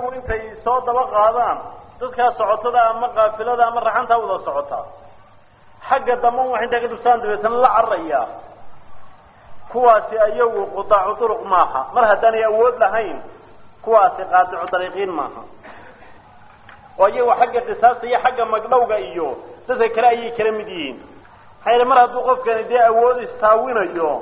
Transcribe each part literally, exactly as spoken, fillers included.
iyagu intay soo daba qaadaan dadka socotada ama qaafilada ama raxanta wada socota xagga dambe waxay inta ka dusaan dabeetana la carraya kuwaasi ayagu qudaacu turuq maaha mar haddaan ay awood lahayn kuwaasi qaadicu dariiqiin maaha oo iyagu xagga qisaasta iyo xagga magdhowga iyo dadka kale ayay kala mid yihiin hayr mar hadduu qofkani dee awood istaawinayo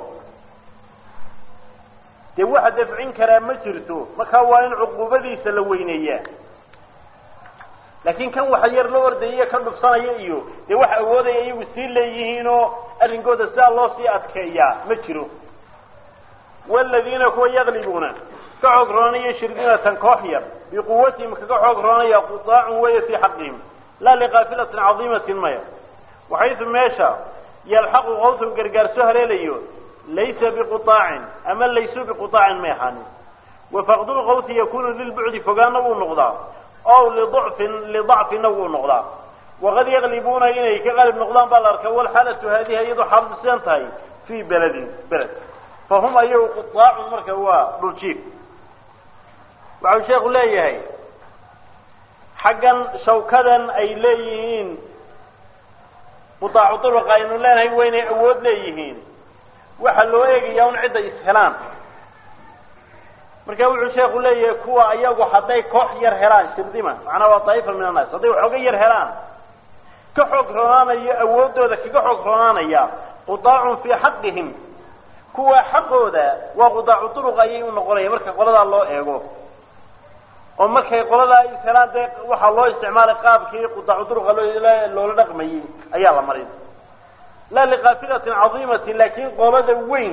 dee waxa dafcin karaa ma jirto marka waa in cuqubadiisa la weyneeyaa laakiin kan waxa yar loo ordayay ka dhufsanaya iyo dee waxa awoodaya iyagu sii leeyihiin oo arrinkooda sidaa loo sii adkeeyaa ma jiro walladina kuwa yaglibuna ka xoog roonaya shirkinatan koox yar biquwatihim kaga xoog roonaya qutaacun waya fi xaqihim laa liqaafilatin cadiimatin maya waxaysu meesha yalxaqu qawsun gargaarso haleelayo laysa biqutaacin ama laysu biqutaacin ma ahaanin wafaqdu lqawsi yakunu lilbucdi fogaana wuu noqdaa أو لضعف لضعف نوع نقطة وقد يغلبون إليه كغالب نقطان بالأركة والحالة هذه أيضا حالة سنتهي في بلد بلد فهم أيها قطاع المركة هو بلشيف وعلى شيخ الله حقا شوكدا أي ليهين قطاع طرق إنه لا هي وين أود ليهين وحلوا إيه يوم عدة إسهلان marka wuxuu sheekhu leeyahay kuwa ayagu haday koox yar helaan shirdima macna waa taayifan min annaas haday xoog yar helaan ka xoog roonaanaya awoodooda kaga xoog roonaanaya qudaa'un fi haqqihim kuwa xaqooda waa qudaa'u turuq ayay u noqonayaan marka qolada loo eego oo markay qolada ay helaan de waxa loo isticmaalay qaabkii qudaa'u turuq loo loo dhaqmayay ayaa la marin la liqafilatin azimatin laakiin qolada weyn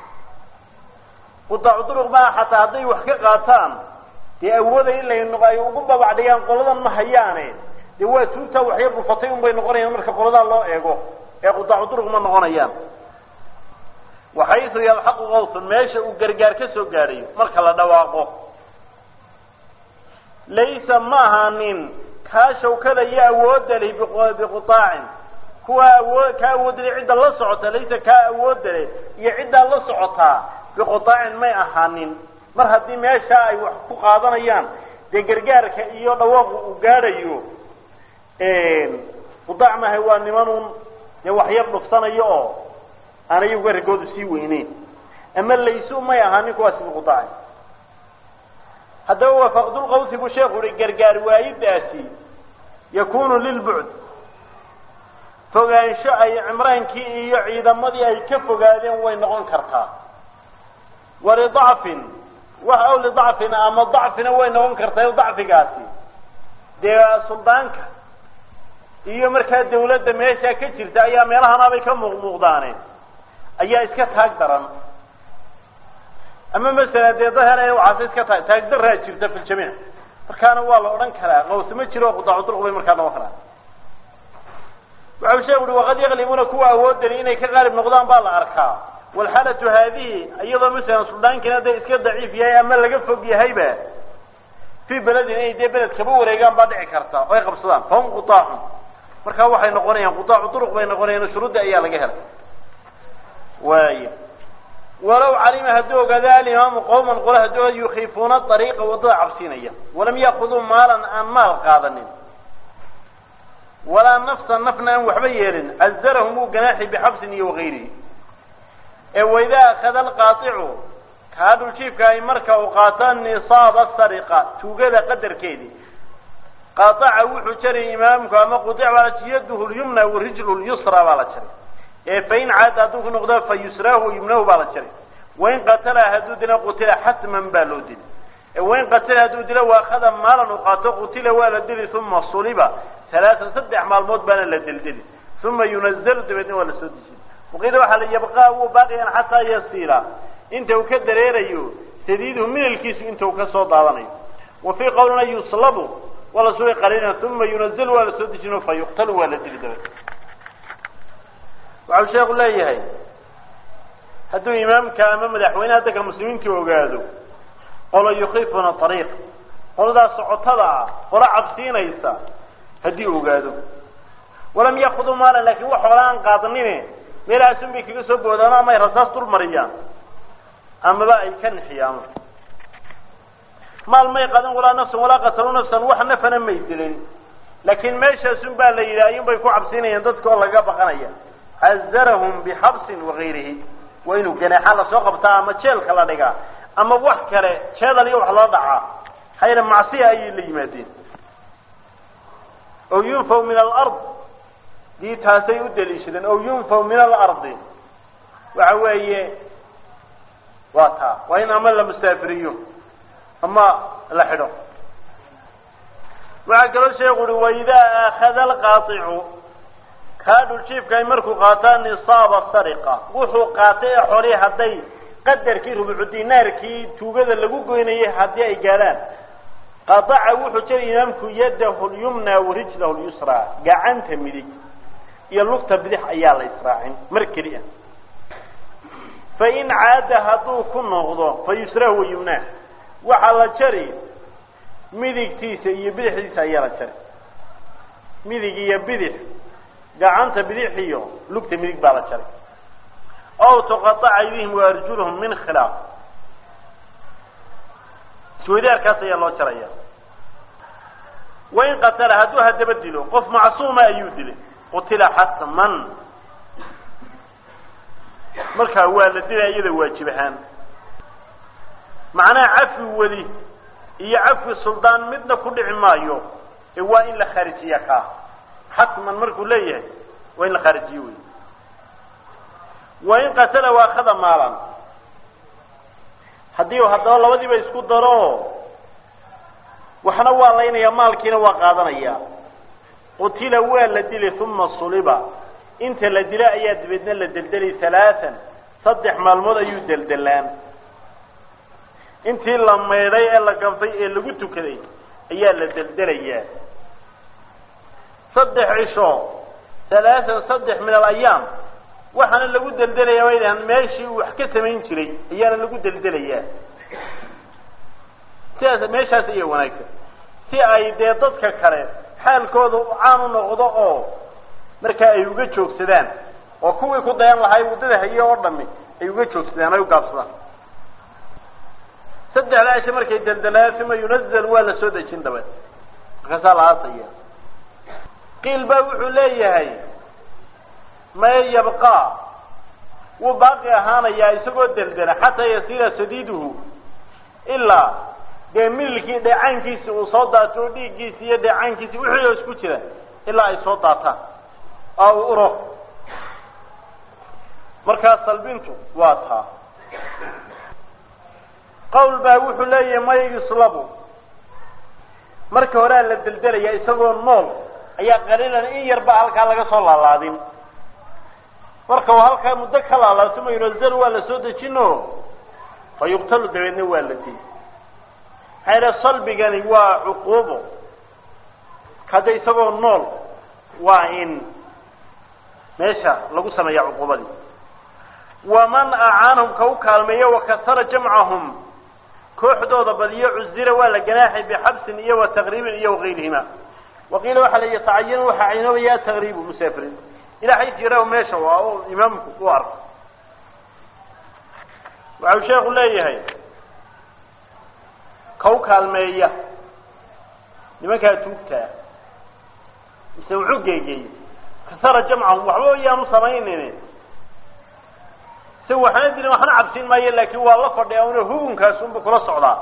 قطاع طرق ما حتى هذي وحكي قاتان دي أولا إلا إنه يقوم بعدين قلنا ما هيانه دي هو توتا وحيب فطيم بين قرية مرك قلنا الله يجو قطاع طرق ما نغنيان وحيث يلحق غوث ماشي وجرجار كسو جاري مرك لا دواقه ليس مهانين كاشو كذا يأود له بقطاع هو كأود يعد الله صعته ليس كأود له يعد الله صعتها بقطاع ما أحانين مر هدي ما شاء وحقوق هذا أيام دجرجار كيو دواق وجاريو قطاع ما هو نمانون يوحير نفسنا يو أنا يقول رجود سيويني أما اللي يسوع ما يهاني كواس بقطاع هذا هو فقد القوس بشيخ الجرجار وايد داسي يكون للبعد فوقان شاء عمران كي يعيد ماضي أي كف قادين وين نقول كرتا ولضعف وأو لضعف أما ضعف وين نقول كرتا وضعف قاسي ده سلطانك iyo marka dawladda meesha ka jirta ayaa meelaha ay ka muuqdaan ayaa iska taag daran ama mesela deedaha ay waxa iska taag daran jirta fil jamiic markaana waa la oran karaa qowsma jiro qudaacu turqay markaana waa karaa waxa sheegay waqad yaqlimuna kuwa awoodeen inay ka qalib noqdaan baa la arkaa wal halatu hadii ayada mesela suldaankiina day iska daciif yahay ama laga fog yahayba fi baladin ay de balad kaba wareegan baa dhici karta oo ay qabsadaan fahum qutaacu marka waxay noqonayaan qutaacu turuq bay noqonayaan shuruud ayaa laga helay way walaw alima hadu gadal imam qawman qala hadu yukhifuna tariiqa wada cabsinaya walam yaqulu maalan amal qaadanin wala nafsa nafna waxba yeelin azarahum ganahi bihabsin iyo ghayri ee wayda akhadha alqati'u kaadu jiifka ay marka uu qaataan nisaab as-sariqa tuugada qadarkeedii قاطع وحجري إمامك أما قطع على يده اليمنى والرجل اليسرى على شري فإن عاد أدوك نقضاء فيسراه ويمناه على شري وإن قتل هدودنا قتل حتما بالودين وإن قتل هدودنا وأخذ مالا وقاتل قتل والدل ثم صلب ثلاثة صدح مع الموت بان للدلدل ثم ينزل دبتين ولا سدسين وقيل وحل يبقى باقيا حتى يصير انت وكدر ايريو سديده من الكيس انت وكسود عضاني وفي قولنا يصلبوا ولا سوي قليلا ثم ينزل ولا سدجن فيقتل ولا دلدل وعلى شيخ الله يهي هدو إمام كامام مدحوين هذا كمسلمين كيوغادو قال يخيفنا الطريق قال ذا سعطلا قال عبسين إيسا هدي وغادو ولم يأخذوا مالا لكن وحولان قاطنين ميلا سنبي كي يسبوا دانا ما يرساس طول مريان أما بقى يكن حيامه maal may qadan walaa nafsan walaa qatalu nafsan wax nafana may dilin laakiin meeshaasun baa la yidhi ayuun bay ku cabsinayaan dadka oo laga baqanaya azarahum bixabsin wagayrihi waa inuu ganaaxa lasoo qabtaa ama jeelka la dhigaa ama wax kale jeedal iyo wax loo dhacaa hayra macsiya ayay la yimaadeen oo yunfaw min alard dii taasay u daliishadeen oo yunfaw min alardi waxa weeye waa taa waa in ama la musaafiriyo ama la xidho waxaa kaloo sheekhu uhi waidaa akhada alqaaicu kaa dhuljiifka ay markuu qaataa nisaaba sariqa wuxuu qaatay ee xolii hadday qadarkii rubucu dinaarkii tuugada lagu goynayay haddii ay gaadhaan qadaca wuxuu jiri imaamku yadahu lyumna warijlahu lyusra gacanta midig iyo lugta bidix ayaa la israacin mar keli ah fain caada hadduu ku noqdo fa yusrahu wa yumnah waxaa la jari midigtiisa iyo bidixdiisa ayaa la jari midig iyo bidix gacanta bidix iyo lugta midig baa la jari aw tuqataca aydihim wa arjuluhum min khilaaf isweydaarkaas ayaa loo jaraya wain qatala hadduu haddaba dilo qof macsuuma ayuu dilay qutila xatman markaa waa la dilaa iyada waajib ahaan macnaha cafi weli iyo cafi suldaan midna ku dhici maayo ee waa in la kharijiya kaa xatman markuu leeyahay waa in la kharijiyo wey wain qatala waakhada maalan haddii haddaba labadiiba isku daro waxna waa laynaya maalkiina waa qaadanaya qutila waa la dilay uma suliba inta la dila ayaa dabeedna la deldelay halaaan saddex maalmood ayuu deldelaan intii la meedhay ee la gabtay ee lagu tukaday ayaa la deldelayaa saddex cisho halaaan saddex min alayaam waxaana lagu deldelayaa way dhahan meeshii uu wax ka samayn jiray ayaana lagu deldelayaa sidaas meeshaas iyo wanaagsan si ay dee dadka kale xaalkooda caan u noqdo oo markaa ay uga joogsadaan oo kuwii ku dayan lahay waddada haye oo dhami ay uga joogsadaan ay u gaabsadaan saddexda cisho markay deldelaan uma yunazal waa la soo dejin dabeed markaasaa la aasaya qiil baa wuxuu leeyahay may yabqaa wuu baaqi ahaanayaa isagoo deldela xataa yasiira sadiiduhu ilaa dee milkii dheecaankiisi uu soo daato dhiiggiisi iyo dheecaankiisi wixii oo isku jira ilaa ay soo daataan oo uu uro markaa salbintu waa taa qawl baa wuxuu leeyahay may yuslabu marka horaa la deldelaya isagoo nool ayaa qaliilan in yarba halkaa laga soo laalaadin marka uu halkaa muddo ka laalaatuma yunazal waa la soo dejino fa yuqtalu dabeedna waa la dil hayra salbigani waa cuquubo hadda isagoo nool waa in meesha lagu sameeya cuquubadii waman acaanahum ka u kaalmeeya wakasara jamcahum kooxdooda badiyo cuzira waa la ganaaxay bixabsin iyo wa taqriibin iyo wagayrihima waqiila waxaa la yatacayan waxaa caynoobaya taqriibu musaafirin ilaa xays yarahu meesha waa oo imaamku u arko waxau sheekhu leeyahay ka u kaalmeeya nimankaa tuugtaa mise wuxuu geegeeyey kasara jamcahum waxba ayaanu samaynin se waxaana dilin waxna cabsin maayo laakin waa la fadhiya una hugunkaas unba kula socdaa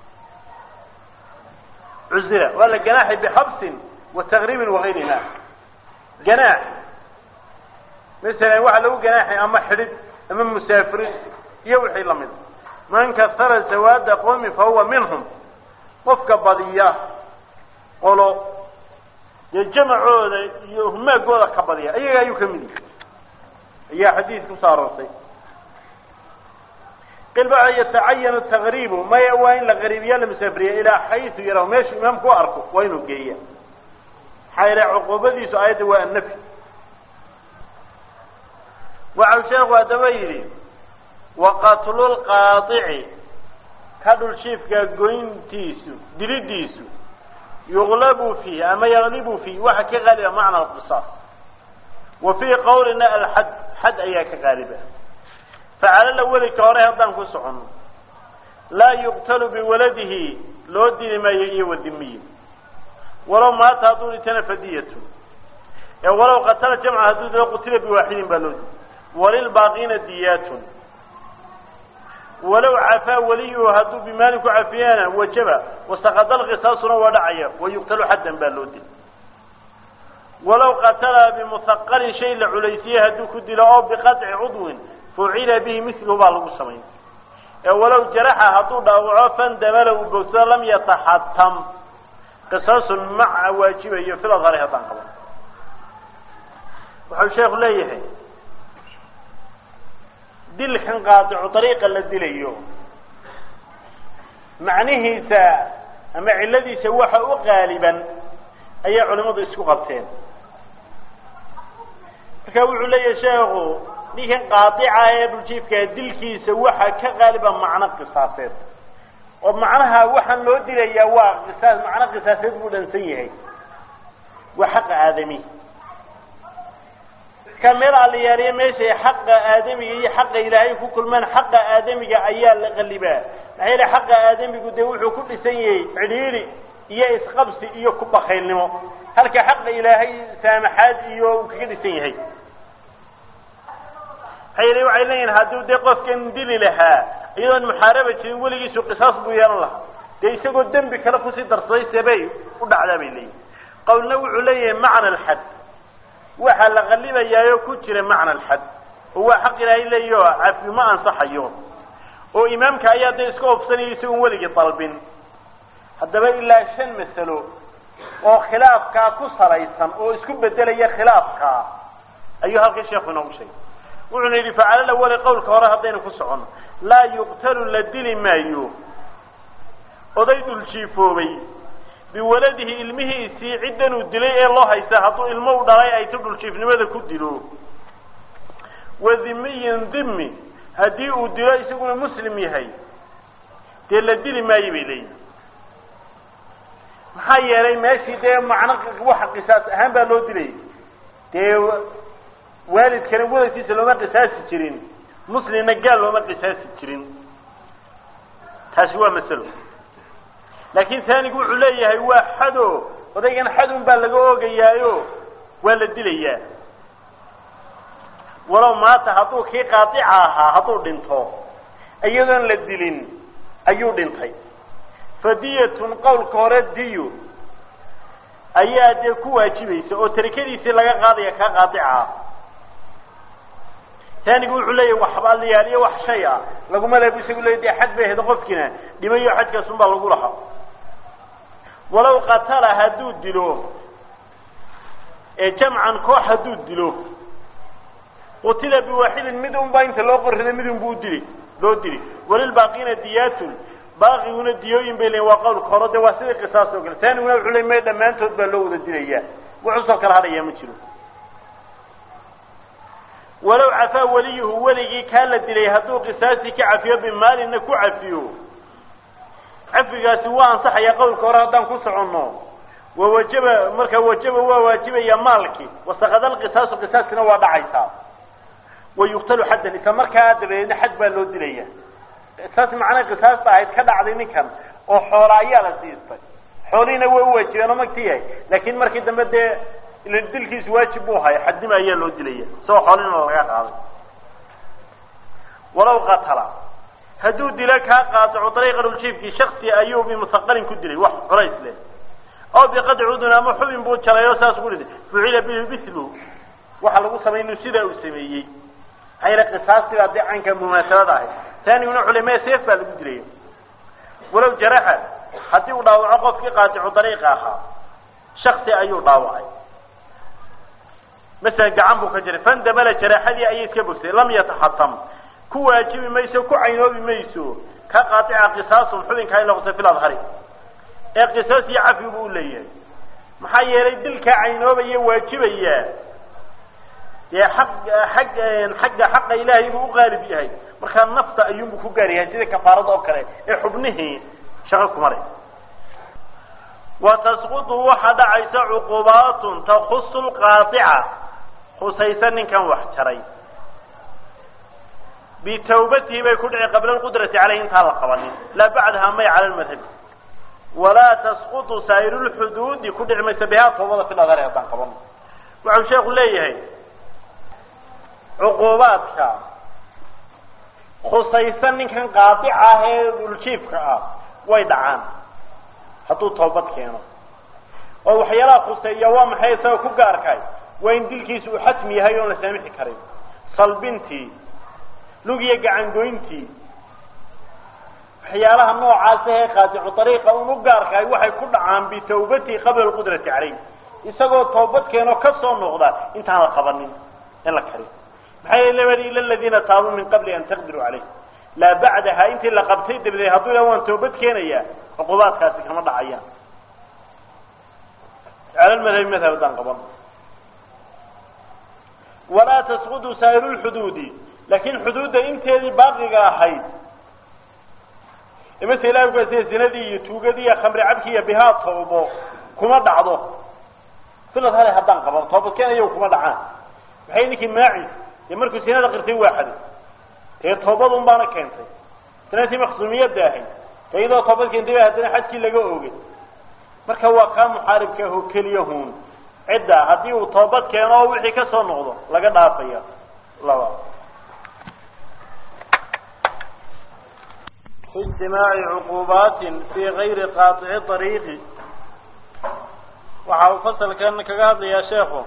cuzira waa la ganaaxay bixabsin wa taqriibin wagayrihima ganaax masalan waxaa lagu ganaaxay ama xidhid ama musaafirin iyo wixii lamid man kasara sawaada qoomi fahuwa minhum qofka badiya qolo dee jamacooda iyo humaagooda ka badiya ayaga ayuu kamid yahay ayaa xadiis kusoo aroortay qil baa yatacayanu taqriibu maya waa in la qariibiya la musaafiriya ilaa xaysu yarahu meeshu imaamku u arko waa inuu geeya maxaa yidhaha cuquubadiisu aayadda waa annafy waxau sheekhu haddaba yidhi waqatlu lqaaici ka dhulshiifka goyntiisu dilidiisu yuglabu fiih ama yaglibu fiih waxa ka qaaliba macna alqisaas wa fii qawlina alxad xad ayaa ka qaaliba facala laweli ka hore haddaan ku socono laa yuqtalu biwaladihi loo dili maayo iyo wadimiyin walow maata hadduu dhintana fadiyatu ee walow qatala jamca hadduu dilo qutila biwaaxidin baa loo dili walilbaaqiina diyaatun walow cafaa waliyuhu hadduu bimaalin ku cafiyana wajaba wasaqada alqisaasuna waa dhacaya wayuqtalu xaddan baa loo dili walow qatala bimuhaqalin shay la culaysiye hadduu ku dilo oo biqaطci cudwin fucila bihi miluhu baa lagu samayn ee walow jaraxa hadduu dhaawaco fandamala uu bogsado lam yataxatam qisaasun maca waajibayo fil adhari haddaan qaban wuxuu sheekhu leeyahay dilkan qaadicu dariiqa la dilayo macnihiisa ama ciladiisa waxa u qaaliban ayaa culimadu isku qabteen marka wuxuu leeyahay sheekhu ninkan qaadica ee dhuljiifka dilkiisa waxa ka qaaliban macno qisaaseed oo macnaha waxaan loo dilayaa waa qisaas macno qisaaseed buu dhansan yahay waa xaq aadami كمل على ياري ماشي حق آدمي حق إلهي كل من حق آدمي أيال غلبا هي حق آدمي قد يوحو كل سيء عليري إيه إسقبس إيه كوب خيل نمو هل كحق إلهي سامحات إيه وكل سيء هي هي لو عينين هادو دقف كن دلي لها أيضا محاربة ولي يسوق قصاص بيان الله ليس قدام بكلفوسي درسي سبي ودع على بيلي قول نوع عليه معنى الحد waxa la qalibayaa ku jira macna al-had huwa xaq ilaahay leeyo afi ma ansaxayo oo imaamka ayaa de isku ofsanayay uu waliga talbin hadaba ilaa shan masalo oo khilaafka ku salaysan oo isku bedelaya khilaafka ayuu halka sheekhu inoo sheegay wuxuu yiri faala la wali qowlka hore hadayna ku socon la yuqtalu ladili maayo odaydul jiifoobay بولده علمه سي عدن ودلي الله هيسا حطو علمه دراي اي تدل شيفنimada ku dilo wadimiy dhimmi hadii uu dilo isaguna muslim yahay de la dili maayay bilay maxaa yeelay meeshii de macna wax qisaas ahaan baa loo dilay de waalidkana wadkiisa looma qisaasi jirin muslimna gaal looma qisaasi jirin taasi waa mas'alo لكن ثاني يقول عليه هو حدو ودينا حدو بالغ اوغيايو ولا دليا ولو ما تحطو كي قاطعها حطو دنتو ايضا للدلين ايو دنتي فديه قول كورديو ايا دي كو واجبيسه او تركيديسه laga qaadaya ka qaatica ثاني يقول عليه وحبال ليالي وحشيا لغو ما لبس يقول لي حد به هذا قفكنا دميو حد كسن با لغو لها ولو قتل هدود دلو جمعا كو حدود دلو قتل بواحد مدن باين لو قرده مدن بو دلي لو دلي وللباقين ديات باقيون ديوين بين وقول قرد واسيد قصاص وقال ثاني ولا علماء دمانتود با لو دليا وعصو كل هذا يا جيرو ولو عفا وليه ولي كان لدلي هدو قصاصي كعفيه بمال انك عفيه عفقا سواء صح يقول كورادان كسعنو ووجب مركا وجب هو واجب يا مالكي وسقد القصاص قصاصنا ودعيسا ويقتل حدا اذا مركا دبين حد با لو دليا اساس معنا قصاص بايد كدعدي نكن او خورايا لا سيستay خورينا way waajibeen ma tigay laakiin markii dambe de dilkiis waajib uu hay xadima ayaa loo dilaya soo xoolina laga qaaday walaw qatala haduu dilaka qaaticu طريق الشيفكي شخصي ايوبي مثقل كدلي wax qarays leh oo bi qadcuduna ma xubin buu jarayo saas gurida fucila bil bislu waxa lagu sameeyay sida uu sameeyay ayra qisaasti hadii anka mumaasarada ah thani wana culimada seef baa lagu diray walaw jaraha hadii uu dhaawaco qofkii qaaticu طريق aha shakhsi ayuu dhaawacay مثلا gacan buu ka jiray fandamala jarahadii ayay iska bogsay lam yatahatam ku waajibi mayso ku caynoobi mayso ka qaatica qisaasun xubinka in lagu tafil adhari ee qisaas iyo cafi buu leeyahay maxaa yeelay dilka caynoobaya waajibaya ya xaq xaq xaq xaq ilaahay buu qaalib yahay marka nafta ayuu ku gaariyaa sida kafaarada oo kale ee xubnihi shaqo ku maray وتسقط وحد عيسى عقوبات تخص القاطعة خصيصا إن كان وحشري بتوبته بيكون قبل القدرة عليه انتهى القوانين لا بعدها ما على المذهب ولا تسقط سائر الحدود كل عميس بها فوضى في الأغاري أبان قبل وعن شيخ ليه عقوباتك خصيصا إن كان قاطعة الشيف ويدعان حطوا توبت كينو أو حيلا خصية وام حيث كجاركاي وين دلكيس حتمي هاي ولا سامح كريم صلبنتي لقي عن جوينتي حيالها النوع عاسه قاطع طريقة ونقاركاي وحي كل عام بتوبتي قبل القدرة عليه يسقوا توبت كينو كسر النقطة انت على خبرني يلا كريم محي إلا الذين تابوا من قبل أن تقدروا عليه لا بعدها انت اللي قبتيد بدي هطول وان توبت كينيا عقوبات كاسك مضى عيان على المذهب مثل دان قبل ولا تسقط سائر الحدود لكن حدود انت اللي باقي حيد مثل لا يقول زي زندي يتوجدي خمر عبكي بها توبه كما دعضه كل هذا هدان قبل توبه كان يوم كما دعان بحينك ماعي يمركو سنة قرتي واحد هي توبه بانا كانتي سنتي مخصوميه داهي فاذا توبه كنتي هدنا حدكي لغا اوغي marka waa ka muxaaribka oo kaliya hoon cida hadii uu toobad keeno wixii ka soo noqdo laga dhaafaya laba اجتماع عقوبات في غير قاطع طريق وحاو فصل كان كغا يا شيخو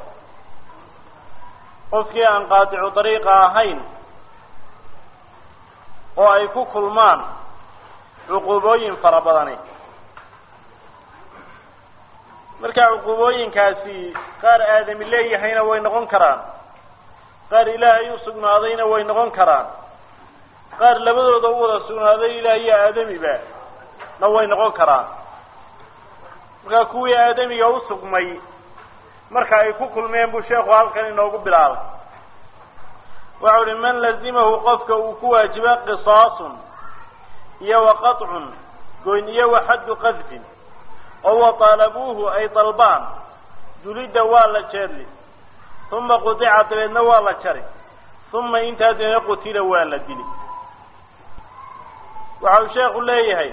qofkii aan qaaticu طريقه ahayn oo ay ku kulmaan cuqubooyin fara badan marka cuqubooyinkaasi qaar aadami leeyahayna way noqon karaan qaar ilaahay u sugnaadayna way noqon karaan qaar labadooda u wada sugnaaday ilaahay iyo aadamiba na way noqon karaan marka kuwii aadamiga u sugmay marka ay ku kulmeen buu sheekhu halkan inoogu bilaabay waxa uu man lazimahu qofka uu ku waajiba qisaasun iyo waqat'un goyn iyo waxad qadfin أو طالبوه أي طلبان جلد ولا شري ثم قطعت بين ولا شري ثم انتهى قتل ولا دلي وعو شيخ ليه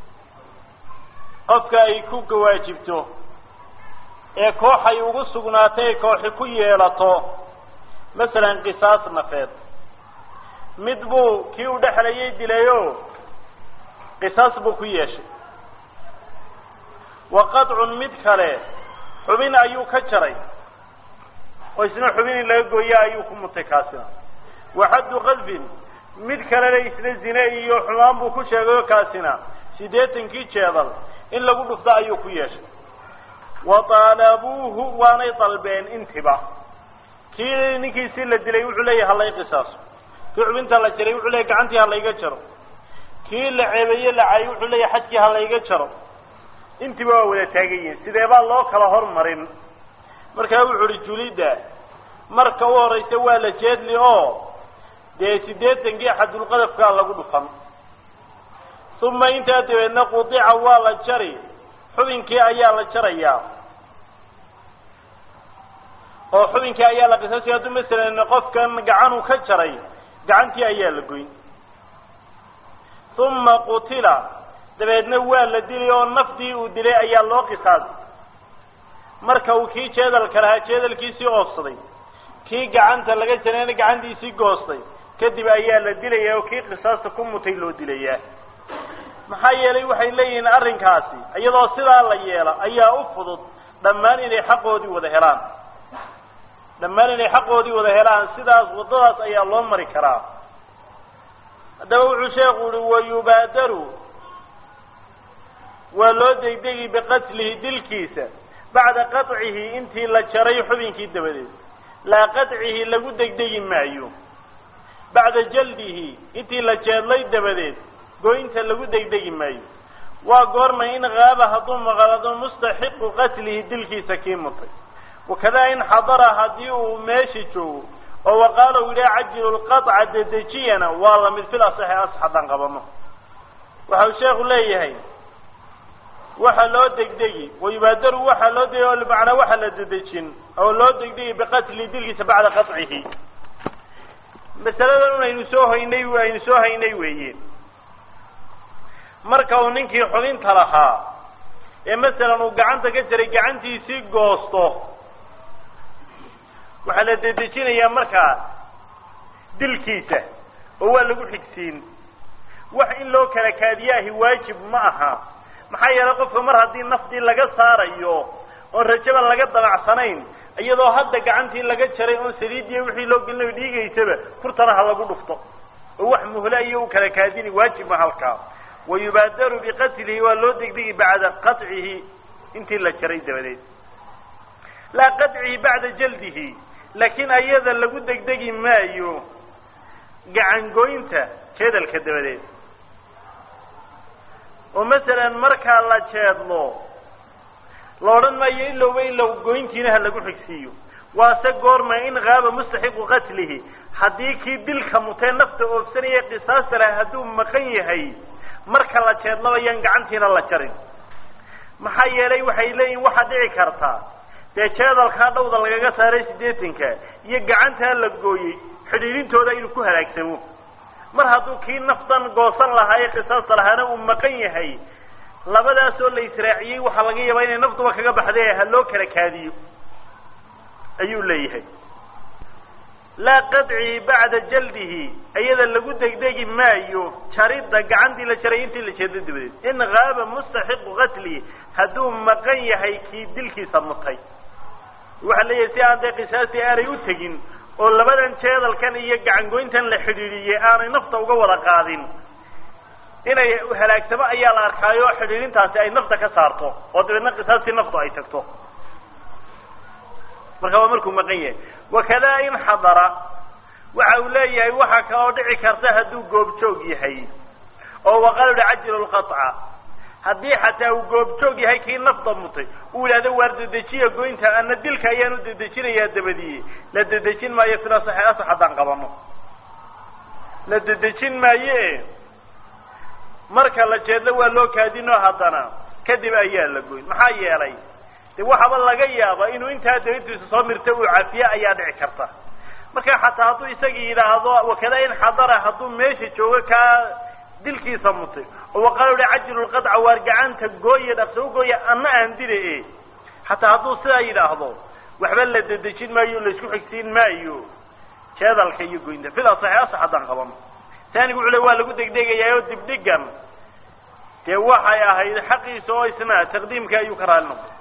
قفك أي كوك واجبته ee koox ay ugu sugnaatay koox ku yeelato مثلا قصاص نفيد mid buu kii u dhaxlayay dilayo qisaas buu ku yeeshay وقطع mid kale xubin ayuu ka jaray oo isna xubin laga gooyay ayuu ku mutakaasina waxad qadfin mid kale isna zina iyo xumaan buu ku sheegay kaasina sideetan ki jeedal in lagu dhufto ayuu ku yeeshay وطالبوه waanay dalbeen intiba kii ninkii si la dilay wuxuu leeyahay halay qisaas xubinta la jaray wuxuu leeyahay gacantii halayga jaro kii la ceebay la ay wuxuu leeyahay xadkii halayga jaro intii waa wada taagayeen sidee baa loo kala hormarin marka wuxuu ri julida marka uu horeysay waa la jeedli oo de sideetan gii xadul qadafka lagu dhufan thumma inta deena quti'a waa la jari xubinkii ayaa la jaraya oo xubinkii ayaa la qisaasay haduu mesela qofkan gacan uu ka jaray gacantii ayaa la goyn thumma qutila dabeedna waa la dilay oo naftii uu dilay ayaa loo qisaas marka uu kii jeedal kala jeedalkiisii oofsaday kii gacanta laga jareena gacantiisii goostay kadib ayaa la dilay oo kii qisaasta ku mutay loo dilaya maxaa yeelay waxay leeyihiin arrinkaasi iyadoo sidaa la yeela ayaa u fudud dhammaan inay xaqoodii wada helaan dhammaan inay xaqoodii wada helaan sidaas wadadaas ayaa loo mari karaa hadaba wuxuu sheekhu yiri wayubaadaru ولو ديدي بقتله دلكيسا بعد قطعه انتي لا جري حبينكي دبديد لا قطعه لغو ديدي معيو بعد جلده انتي لا جلي دبديد goynta lagu degdegi maayo waa goorma in qaaba haduu maqalado mustaxiq qatlihi dilkiisa kiimtay wakada in hadara hadii uu meeshi joogo oo waqala wila ajil alqat'a dadajiyana wala mid fil asah ashadan qabano waxa sheekhu leeyahay waxa loo degdegi waybaadaru waxa loo deeyo macna waxa la dadajin oo loo degdegi biqatli dilkiisa bacda qat'ihi masaladan aynu soo haynay aynu soo haynay weeyeen marka uu ninkii xubinta lahaa ee masalan uu gacanta ka jaray gacantiisii goosto waxaa la dedejinayaa markaa dilkiisa oo waa lagu xigsiin wax in loo kala kaadiyaahi waajib ma aha maxaa yeelay qofka mar haddii naftii laga saarayo oon rajaba laga damacsanayn iyadoo hadda gacantii laga jaray oon saliidiya wixii loo gelinayo dhiigaysaba kurtana ha lagu dhufto oo wax muhla iyo u kala kaadini waajib ma halkaa wayubaadaru biqatlihi waa loo degdegi bacda qatcihi intii la jaray dabadeed laa qatcihi bacda jaldihi laakiin ayada lagu degdegi maayo gacan goynta jeedalka dabadeed oo masalan markaa la jeedlo la odhan maayo ilowba ilow goyntiina ha lagu xigsiiyo waase goorma in qaaba mustaxiqu qatlihi haddii kii dilka mutee nafta oofsanaya qisaasta laha hadduu maqan yahay marka la jeedlaba yaan gacantiina la jarin maxaa yeelay waxay leeyihin waxaa dhici kartaa dee jeedalkaa dhawda lagaga saaray siddeetanka iyo gacantaa la gooyey xidhiidintooda inuu ku halaagsamo mar hadduu kii naftan goosan lahaa ee qisaasta lahaana uu maqan yahay labadaasoo la israaciyey waxaa laga yaabaa inay naftuba kaga baxday ha loo kala kaadiyo ayuu leeyahay laa qadcihi bacda jaldihi iyada lagu degdegi maayo jaridda gacantii la jaray intii la jeedo dabadeed in qaaba mustaxiqu qatlihi hadduu maqan yahay kii dilkiisa mutay waxaa leeyahay si aan dee qisaastii aanay u tegin oo labadan jeedalkan iyo gacangoyntan la xidhiidhiyey aanay nafta uga wada qaadin inay halaagsamo ayaa la arkaayo xidhiidhintaasi ay nafta ka saarto oo dabeedna qisaastii naftu ay tagto marka waa markuu maqan yahay wakada in xadara waxa uu leeyahay waxaa kaloo dhici karta hadduu goobjoog yahay oo waqalu cajilu lqaطca haddii xataa uu goobjoog yahay kii nafta mutay uu yidhahdo waar dedejiya goynta ana dilka ayaan u dedejinayaa dabadiye la dedejin maayo sida saxiix sax haddaan qabano la dedejin maaye marka la jeedlo waa loo kaadino haddana kadib ayaa la goyn maxaa yeelay de waxaba laga yaaba inuu intaa dayntiisa soo mirta uu cafiye ayaa dhici karta marka xataa hadduu isagii yidhaahdo wakada in xadara hadduu meesha joogo kaa dilkiisa mutay oo waqalu cajilu lqadca waar gacanta gooya dhaqso u gooya ana aan dile e xataa hadduu sidaa yidhaahdo waxba la dedejin maayo la isku xigsiin maayo jeedalka iyo goynta fila saxiix sax haddaan qabano taanigu wuxuu le waa lagu degdegayaa oo dibdhigan dee waxay ahayd xaqiisa oo isna taqdiimka ayuu ka raali noqday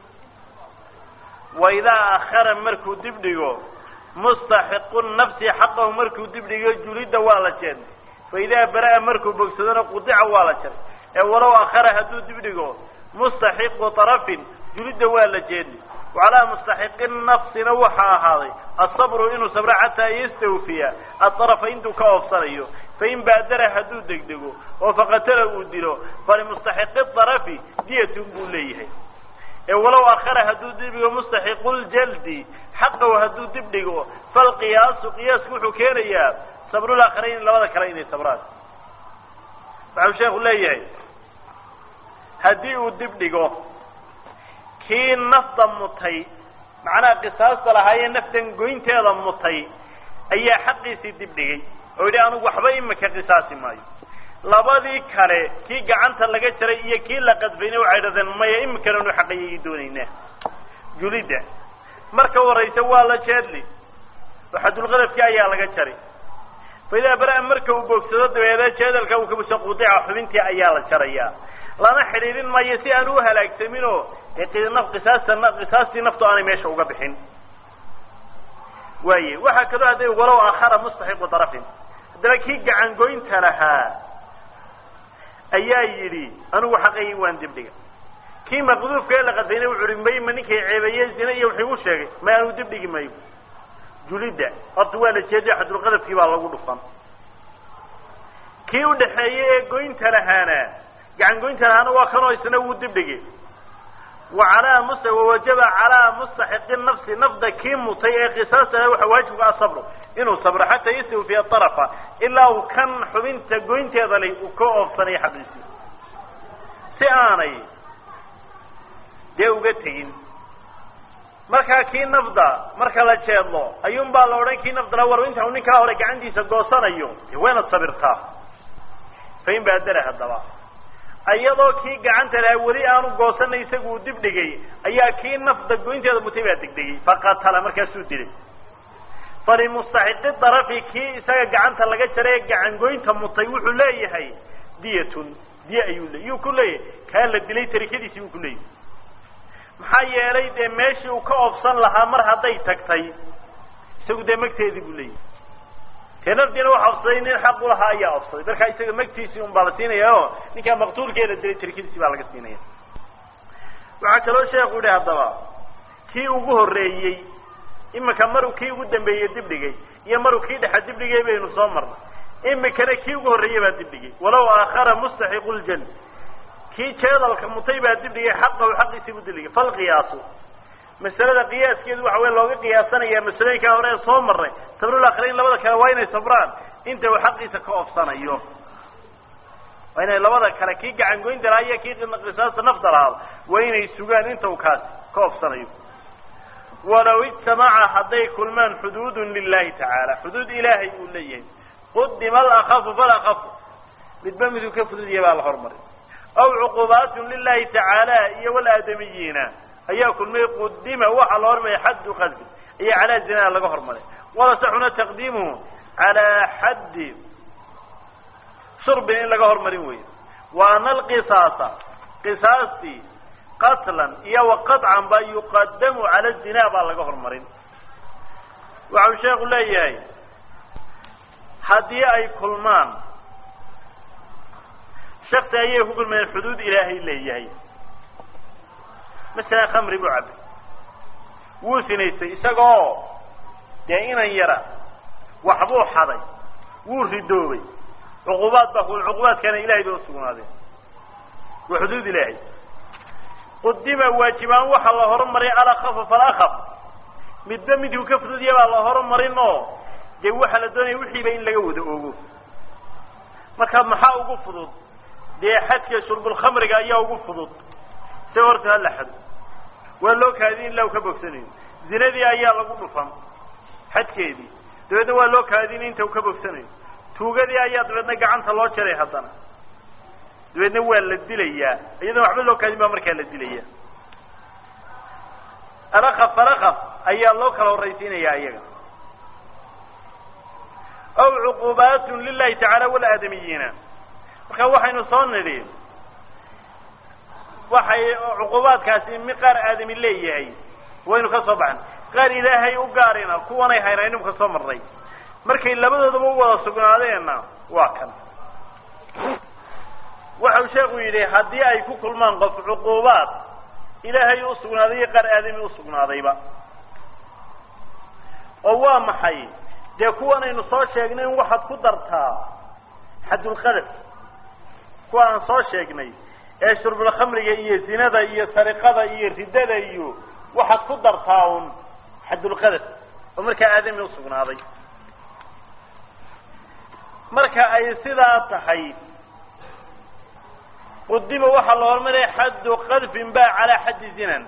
waidaa akhara markuu dibdhigo mustaxiqu nafsi xaqahu markuu dibdhigo julidda waa la jeeday faidaa bara-a markuu bogsadona qudica waa la jaray ee walow akhara hadduu dibdhigo mustaxiqu tarafin julidda waa la jeeday wacalaa mustaxiqi nafsina waxaa ahaaday asabru inuu sabro xataa yastawfiya aarafa intuu ka oofsanayo fain baadara hadduu degdego oo faqatala uu dilo falimustaxiqi arafi diyatun buu leeyahay ee walow akhara hadduu dibdhigo mustaxiqu ljaldi xaqahu hadduu dibdhigo falqiyaasu qiyaasku wuxuu keenayaa sabrulaakhareyn labada kale inay sabraan waxau sheekhu leeyahay haddii uu dibdhigo kii nafta mutay macnaha qisaasta lahaayee naftan goynteeda mutay ayaa xaqiisii dibdhigay oo yidhi anugu waxba imika qisaasi maayo labadii kale kii gacanta laga jaray iyo kii la qadfayna waxay dhahdeen maya imikana anu xaqayagii doonaynaa julidda marka horaysa waa la jeedli oo xadulqadafkii ayaa laga jaray faidaa bara-a marka uu boogsado dabeedee jeedalka uu kabuso qudica xubintii ayaa la jarayaa lana xidhiidhin maayo si aan u halaagsaminoo qisaasta qisaastii naftu aanay meesha uga bixin waaye waxaa kaloo hadday walow akhara mustaxiqu tarafin haddaba kii gacangoynta lahaa ayaa yidhi anigu xaqaygii waan dibdhiga kii maqduufka ee la qadfayna wuxu uhi may ma ninkay ceebeeye zina iyo wuxuu u sheegay may anigu dibdhigi mayo julidda horta waa la jeediyo xadulqadafkii baa lagu dhufan kii udhaxeeye ee goynta lahaana gacan goynta lahaana waa kanoo isna wuu dibdhigi وعلى مست ووجب على مستحق النفس نفذ كيمتي قصاصها وحواجبه الصبر إنه صبر حتى يستوي في الطرف إلا وكان حبين تجوين تذلي وكوف صنيع حبيسي سأني جو قتين مركا كي نفذا مركا لا شيء الله أيوم بالورين كي نفذا لو وين تهوني كهورك عندي سجوسان أيوم وين الصبر تا فين بقدرها الدواء ayadoo kii gacanta lahaa weli aanu goosanay isagu uu dib dhigay ayaa kii nafda goynteeda mutay baa degdegay faqatala markaasuu dilay falimustaxiqi darafi kii isaga gacanta laga jaray gacan goynta mutay wuxuu leeyahay diyatun diya ayuu leeyahay yuu ku leeyahay kaa la dilay tarikadiisii uu ku leeyahay maxaa yeelay dee meeshii uu ka oofsan lahaa mar hadday tagtay isagu dee magteedii buu leeyahay kenafdiina waxa ofsaday nin xaq u lahaa ayaa ofsaday markaa isaga magtiisii un baa la siinaya oo ninkaa maqtuulkeeda dilay tarikadiisii baa laga siinaya waxaa kaloo sheekhu yihi haddaba kii ugu horreeyey imika maruu kii ugu dambeeyey dib dhigay iyo maruu kii dhexa dib dhigay baynu soo marnay imikana kii ugu horreeyey baa dib dhigay walaw aakhara mustaxiqu ljald kii jeedalka mutay baa dib dhigay xaqahu xaqiisii bu dib dhigay falqiyaasu masalada qiyaaskeedu waxa wey looga qiyaasanaya masalooyinkaa hore ee soo marnay sabrul akhrayn labada kale waa inay sabraan inta uu xaqiisa ka oofsanayo waa inay labada kale kii gacan goynta lahaa iyo kii qisaasta nafta lahaa waa inay sugaan inta uu kaasi ka oofsanayo walaw ijtamaca hadday kulmaan xuduudun lilahi tacaala xuduud ilaahay uu leeyahay qudima alakafu falakafu midba miduu ka fududiya baa la hormaray aw cuqubaatun lilahi tacaala iyo walaadamiyiina ayaa kulmay qudima waxaa la hormaray xaddu qadfi iyo calaa zinaa laga hormaray walasaxuna taqdiimuhu calaa xaddi shurbin in laga hormarin weeye wa ana alqisaasa qisaastii qatlan iyo waqadcan ba yuqadamu cala zinaa baa laga hormarin waxau sheekhu leeyahay haddii ay kulmaan shakti ayay ku kulmayeen xuduud ilaahay leeyahay masalan khamri buu cabay wuu sinaystay isagoo dee inan yara waxbuu xaday wuu ridoobay cuqubaad baa kul cuqubaadkana ilahay bay usugnaadeen waa xuduud ilaahay qudima waajibaan waxaa la horumaray alakhafu falakaf midba miduu ka fududiya baa la horumarin oo dee waxaa la doonaya wixiiba in laga wada ogo marka maxaa ugu fudud dee xadka shurbulkhamriga ayaa ugu fudud se horta hala xado waa loo kaadin ilaa u ka bogsanayo zinadii ayaa lagu dhufan xadkeedii dabeedna waa loo kaadin inta uu ka bogsanayo tuugadii ayaa dabeedna gacanta loo jaray haddana dabeedna waa la dilayaa iyadoon waxba loo kaadin baa markaa la dilaya alakaf alakaf ayaa loo kala horraysiinaya iyaga aw cuqubaatun lilahi tacaala walaadamiyiina marka waxaynu soo nidhi waxay cuqubaadkaasi mi qaar aadami leeyahay waynu ka soo baxan qaar ilaahay u gaarina kuwanay haynaynu ka soo marnay markay labadoodaba u wada sugnaadeena waa kan waxau sheekhu yidhi haddii ay ku kulmaan qof cuqubaad ilaahay u sugnaaday iyo qaar aadami u sugnaadayba oo waa maxay dee kuwanaynu soo sheegnay in waxaad ku dartaa xadulqadaf kuwa aan soo sheegnay ee shurbulkhamriga iyo zinada iyo sariqada iyo ridada iyo waxaad ku dartaa un xadulqadaf oo markaa aadami usugnaaday marka ay sidaa tahay qudima waxaa la hormaraya xaddu qadfin ba calaa xaddi zinan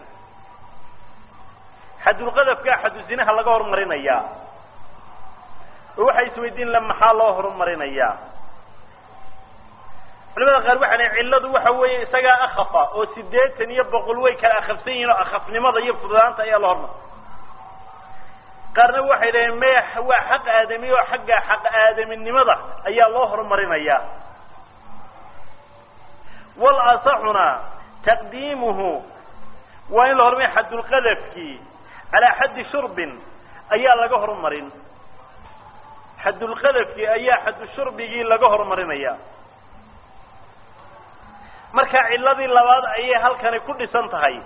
xadulqadafkaa xaddu zinaha laga horumarinayaa oo waxay isweydiin la maxaa loo horumarinayaa culimada qaar waxay leeyihin cilladu waxa weeye isagaa akhafa oo sideetan iyo boqol way kala akhafsan yihiin oo akhafnimada iyo fududaanta ayaa la hormar qaarna waxay leeyihin me waa xaq aadami oo xagga xaq aadaminimada ayaa loo horumarinayaa wal asaxuna taqdiimuhu waa in la horumariya xadulqadafkii calaa xaddi shurbin ayaa laga horumarin xadulqadafkii ayaa xaddu shurbigii laga horumarinaya marka cilladii labaad ayay halkani ku dhisan tahay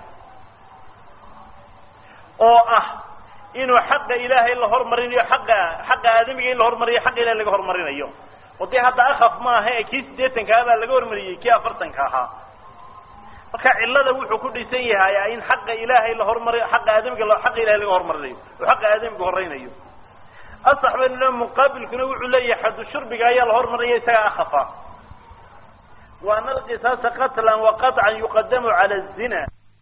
oo ah inuu xaqa ilaahay la hormarinayo xaqa xaqa aadamiga in la hormariyo xaqa ilahay laga horumarinayo oo dee hadda akhaf maaha ee kii siddeetanka ah baa laga hormariyey kii afartanka ahaa marka cillada wuxuu ku dhisan yahay in xaqa ilaahay la hormariyo xaqa aadamiga xaqa ilahay laga horumarinayo oo xaqa aadamiga horeynayo asax baynu muqaabilkuna wuxuu leeyahay xaddu shurbiga ayaa la hormaraya isagaa akhafa wa ana alqisaasa qatlan waqaطcan yuqadamu cala الzina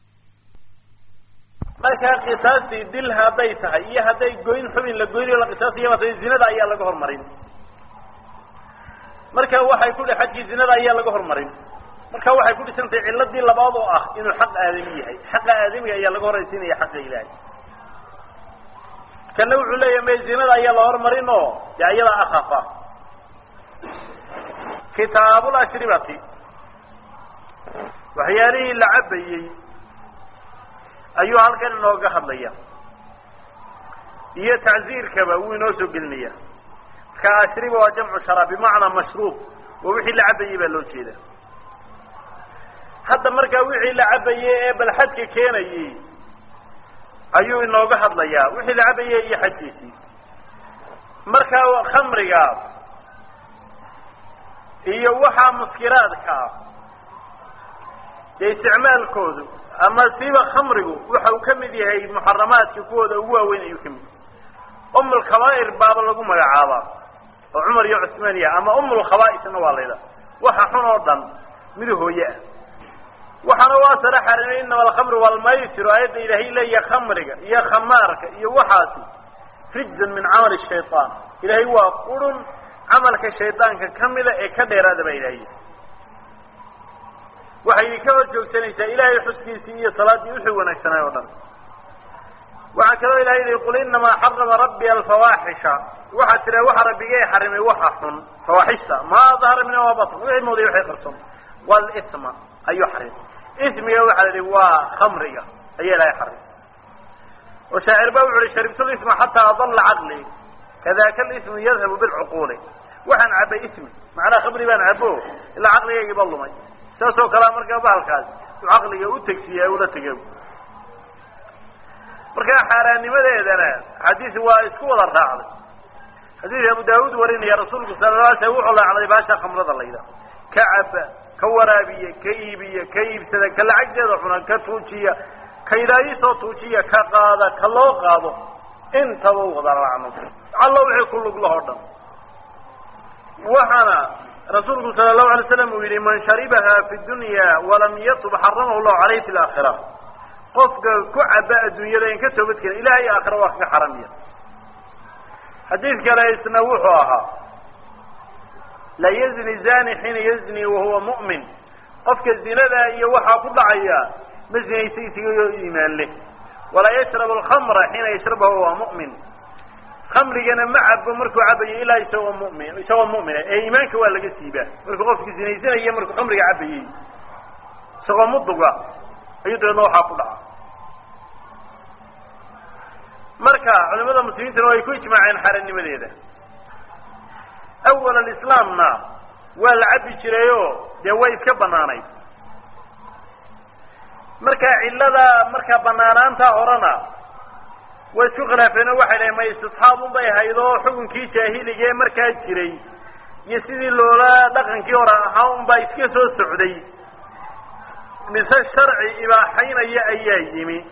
markaa qisaastii dil hadday tahay iyo hadday goyn xubin la goynayo la qisaasiyaba tahay zinada ayaa laga hormarin marka waxay ku dhi xadkii zinada ayaa laga hormarin marka waxay ku dhisantay ciladii labaad oo ah inuu xaq aadami yahay xaqa aadamiga ayaa laga horeysiinaya xaqa ilaahay kana wuxuu leeyahay meezinada ayaa la hormarin oo ayada akhafa kitaabul ashribati waxyaalihi la cabayay ayuu halkan inooga hadlaya iyo tacziirkaba wuu inoo soo gelinaya ka ashriba waa jamcu sharaab bimacnaa mashruub oo wixii la cabayay baa loo jeeda hadda markaa wixii la cabayay ee bal xadka keenayay ayuu inooga hadlayaa wixii la cabayay iyo xadkiisii markaa khamriga iyo waxa muskiraadka ee isticmaalkoodu ama siba khamrigu waxa uu kamid yahay muharramaadka kuwooda ugu waaweyn ayuu kamid umm al-khabaa'ir baaba lagu magacaaba oo Umar iyo Uthman ya ama umm al-khabaa'isna waa leeyahay waxa xun oo dhan mid hooye waxana waa saraxay inna al-khamru wal maysir ayda ilaahi la khamriga iyo khamaarka iyo waxaasi rijdan min amal ash-shaytan ilaahi waa qurun amalka shaytaanka kamida ee ka dheeraada ba ilaahi waxay ka horjoogsanaysaa ilaahay xuskiisii iyo salaadii wixii wanaagsanaa oo dhan waxa kale oo ilaahay qul inma harrama rabbi al-fawahisha waxa tira waxa rabbigay xarimay waxa xun fawahisha ma dhahara min wa batn wixii mooday wixii qarsan wal isma ayu harim ismiga waxa la waa khamriga ayaa ilaahay xarim oo shaacir baa wuxuu sharibtu isma hatta adalla aqli kadaka al-ism yadhhabu bil-uquli waxan cabay ismi macna khamri baan cabo ila aqligayga balumay taasoo kala markaa bahalkaas aqliga u tagsiyaa ula tagay marka xaraanimadeedana xadiis waa isku wada raacday xadiis Abu Daawud warinaya rasuulku sallallahu alayhi wasallam wuxuu laacay baasha khamrada layda kacab ka waraabiye ka iibiye ka iibsada ka lacagteeda xuna ka tuujiya ka ilaahiso tuujiya ka qaada ka loo qaado inta uu wada raacno Allah wuxuu ku lug lahoodhan waxana رسول صلى الله عليه وسلم يقول من شربها في الدنيا ولم يطب حرمه الله عليه في الآخرة قفك كعب الدنيا لين كتبت كده إلهي آخر واحد حرمية حديث كلا يتنوحها لا يزني الزاني حين يزني وهو مؤمن قفك الزنا لا يوحى كل عيا مزني يسيسي إيمان له ولا يشرب الخمر حين يشربه وهو مؤمن خمر جنا معب مركو عبي إلا يسوى مؤمن يسوى مؤمن إيمانك ولا جسيبه مركو قف جزينيزين هي مركو خمر عبي سوى مضغة أيضا نوحة قطعة مركا علماء المسلمين ترى يكون اجماعين حرني مديده أول الإسلام نا والعبي شريو جواي كبناني مركا علدا مركا بنانان تهرنا وشغله فينا واحد ما يستصحابون بي هيدو حكم كي جاهلي مركا جري يسيدي لولا دقن كي ورا هاون باي اسكي سو سعودي مثل شرعي اباحين اي ايامي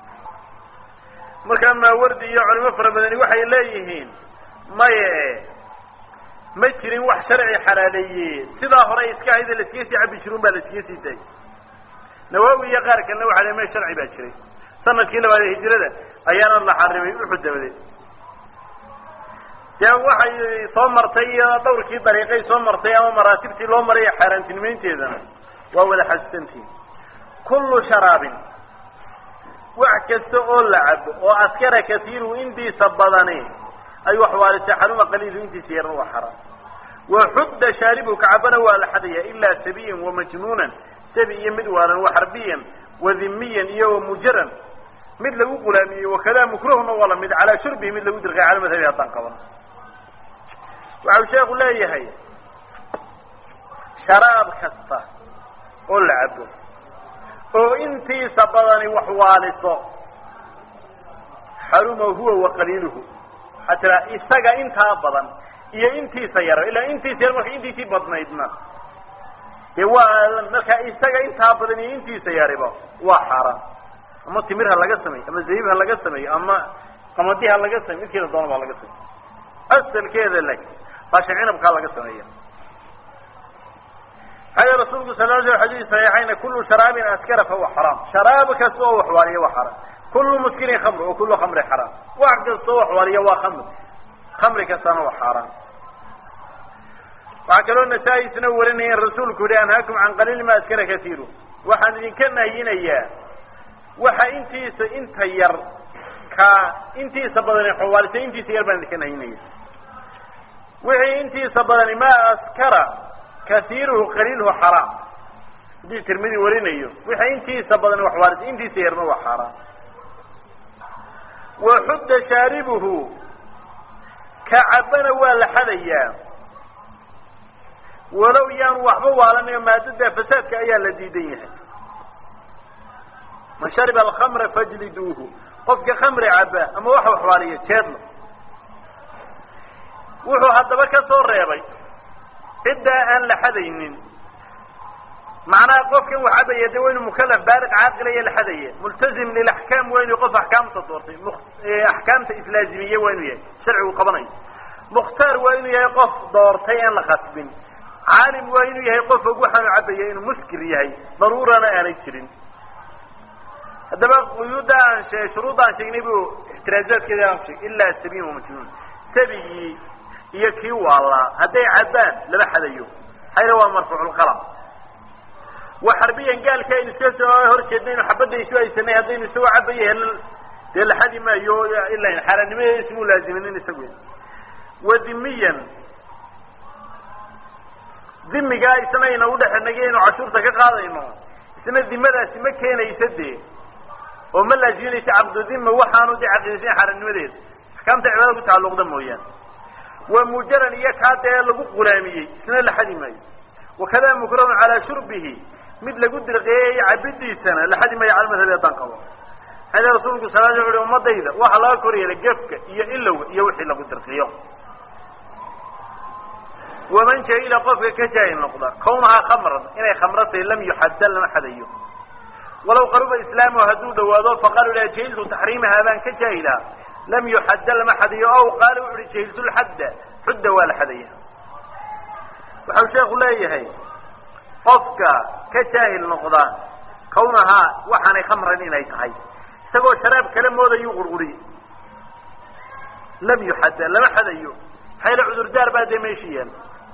marka ma wardiyo culimo fara badan waxay leeyihiin may ma jirin wax sharci xalaaleeyay sida hore iska hayda la iska sii jirun baa la iska sii day nawawi iyo qaar kale waxa leeyahay sharci baa jiray sanadkii labaad ee hijrada ayaana la xarimay wuxuu dabaday yaa waxay soo martay dhowrkii dariiqay soo martay ama maraatibtii loo maray xaaraantinimeynteedana waa wada xasantii kullu sharabin وعكست أول لعب وأسكر كثير وإنتي سبضاني أي وحوال سحروا قليل وإنتي سير وحرام وحد شاربك عبنا والحدية إلا سبيا ومجنونا سبيا مدوالا وحربيا وذميا يوم مجرا مثل غلامي وكذا مكروه ولا مد على شربه مثل ودرغي على مثل طنقبا وعوشاق لا يهي شراب خصة أول لعب oo intii sabadani wax waaliso xarumo huwa wa qaliluhu hatta isaga inta badan iyo intii sayar ila intii sayar markii intii badnaydna ee waa marka isaga inta badan iyo intii sayariba waa xaraam ama timirha laga sameey ama zaybha laga sameey ama qamadiha laga sameey midkii doona baa laga sameey asalkeeda lag baashicina bka laga sameeyaa هذا رسول الله صلى الله عليه وسلم حديث صحيحين كل شراب أسكر فهو حرام شرابك سوى وحواليه وحرام كل مسكر خمر وكل خمر حرام واحد سوى وحواليه وخمر خمرك سنة وحرام وعكلوا النسائي سنورين إن رسولك لأنهاكم عن قليل ما أذكر كثير وحن إن كان هينيا وحا إنتي سإنت ير كا إنتي سبضني حوالي إنتي سير بان كان هينيا وحي إنتي سبضني ما أذكر كثيره قليله حرام دي ترمذي ورينيو وحي إنتي سبضني وحوالي إنتي سير هو حرام وحد شاربه كعبنا ولا حديا ولو يان وحبه وعلى ما تدى فساد كأيها الذي من شرب الخمر فاجلدوه قفك خمر عبا أما وحو حواليه تشيرنا وحو حتى بكا صور ريبي إدى أن لحدين معناه قفك وحبا يدوين مكلف بارق عاقلية لحدية ملتزم للأحكام وين يقف أحكام تطورتي مخ... أحكام إسلازمية وين يهي شرع وقضني مختار وين يقف دورتين لخطبين عالم وين يقف وحن عبيه إنه مسكر يهي ضرورة أنا أنا يشرين هذا بقى قيود عن شيء شروط عن شيء نبوا احتراجات كذا عن شيء إلا السبيل ومتنون سبي يكي والله هذا عبان لا حدا يوم هاي هو مرفوع القلم وحربيا قال كاين سوى هرشدين وحبدا يسوى سنه هذين يسوى عبيه دل حد ما يو الا حرن ما اسمه لازمين يسوي وذميا ذمي جاي سنين ودخنجين وعشورته كقادينو سنه ذمadaasi ma keenaysade oo ma laajinaysa abdu dhimma waxaanu dicaqaysan xaranimadeed xakamta cibaadada ku taaluqda mooyaan wa mujarrad yakada lagu quraamiyay isna la xadimayo وكذا مكرم على شربه مثل قدر غير عبدي سنة لحد ما يعلم هذا يطنقه هذا رسولك صلى الله عليه وسلم مضيدا وحلا كوريا لجفك يا إلا يوحي لقدر غير ومن شاء إلى قفك كجاي النقضة كونها خمرا إنها خمرته لم يحدد لما حديه ولو قرب الإسلام وهدود وهذا فقالوا لا جهلت تحريم هذا كجاهلا لم يحدد لما حديه أو قالوا جهلت الحد حد ولا حديه وحو شيخ الله هي قفك كجاهل نقضة كونها وحني خمرا إنها تحي سبو شراب كلام موضى يغرغري لم يحدد لما حديه حيل عذر دار بعد ماشيا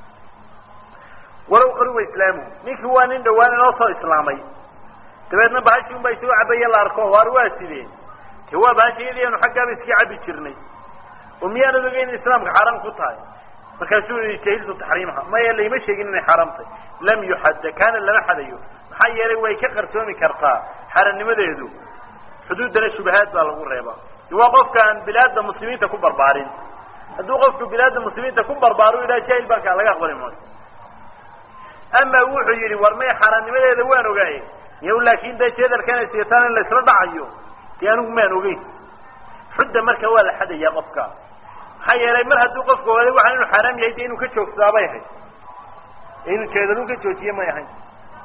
ولو قروا إسلامه نيك هو أن دوان نصر إسلامي تبعنا بهاشيهم بيسوا عبي الله أركوه وارواسلين هو بهاشي يدي أنه حقا بيسكي عبي تشرني وميانا لقين إسلام حرام قطعي فكاسوا يتهيلوا تحريمها ما يلي مشي إني حرمته لم يحد كان لما حديه حي يلي ويكقر تومي كرقا حرن لماذا يدو حدود دنا الشبهات بالغور ريبا يوقف كان بلاد المسلمين تكون بربارين هدو قفوا بلاد المسلمين تكون بربارو إلى شيء البنك على أخبار موت أما وحو يلي ورمي حرن لماذا يدو وين وقاي يقول لكن ده شيء كان السيطان اللي سرد عيو كانوا ما نوقي حد مركه ولا حد يقفك حي يلي مر هدو قفك ولا وحنا حرام يدي إنه كتشوف صابيه إنه كذا كتشوف شيء ما يحن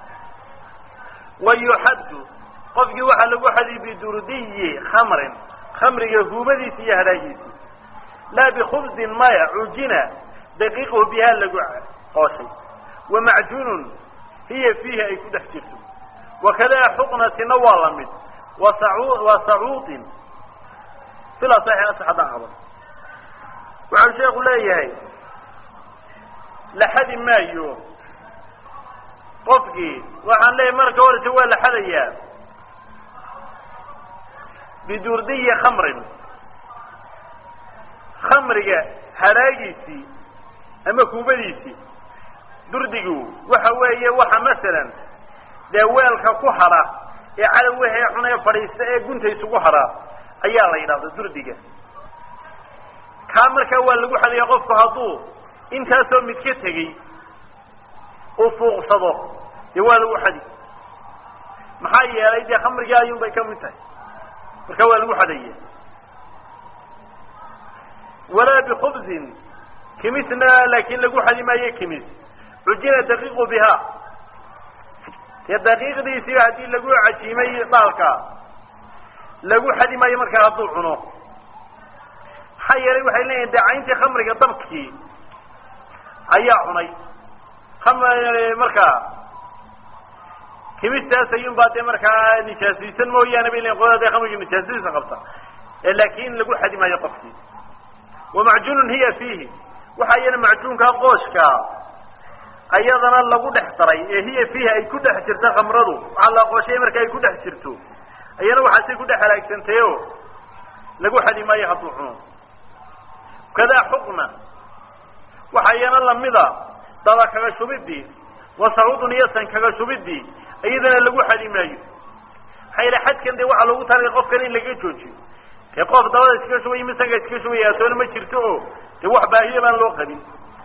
ويحد قفك واحد واحد بدردي خمر خمر يهوبدي فيها راجيسي لا بخبز ما عجنا دقيقه بها لقع قاسي ومعجون هي فيها أي كده احتفل وكذا حقنة نوال من وصعود وصعود في الأصحيح أصحاب أعظم وعلى شيخ لا يهي لحد ما يوم قفقي وعن لا يمرك ولا سوى لحد ايام بدردية خمر خمر هراجيسي أما كوبديسي دردقو وحوايا وحا مثلا دوالك كحرة على وحي حنا فريسة قنت يسو كحرة أيها الله يراد دردقة كامل كوال لقو حد يقف هضو انت أسوى متكتغي وفوق صدق يوال وحدي محايا ليدي خمر جايون بيكم انتهي وكوال وحدي ولا بخبز كمثنا لكن لقو حدي ما يكمث عجينا دقيق بها الدقيق دي سيعدي لقو عجيمي طالكا لقو حدي ما يمركا هضو عنو حيالي waxay leeyahay dacayntii khamriga dabkii ayaa cunay khamriga marka kimistaas ayuu baatay marka nijaasiisan mooyaan bay leeyahay qodada khamriga nijaasiisan qabta laakiin lagu xadimayo qofkii ومعجون هي فيه وحيانا معجون كقوشكا ayadana lagu dhex daray ee hiya fiiha ay ku dhex jirto khamradu waxaa la qooshay marka ay ku dhex jirto ayana waxaasay ku dhex halaagsantahay oo lagu xadi maayo hadduu cuno kadaa xukna waxa ayana lamida daba kaga shubidii wasacuudun iyo san kaga shubidii iyadana lagu xadi maayo xayla xadkan de waxa lagu talay qofkan in laga joojiyo ee qof dabada iska shubay misanka iska shubay asoon ma jirto oo de wax baahiyo baan loo qabin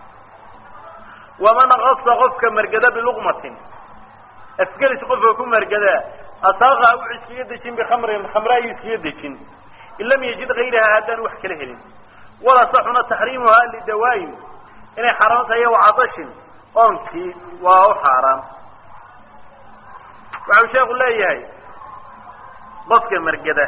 ومن غص غفك مرقدا بلغمة أفكرت قفك مرقدا أصاغها أو عسكيدشين بخمر خمراء يسكيدشين إن لم يجد غيرها هذا وحك لهلين ولا صحنا تحريمها للدوائم إن حرامتها هي وعطش أنكي وهو حرام وعلى شيخ الله يهي غفك مرقدا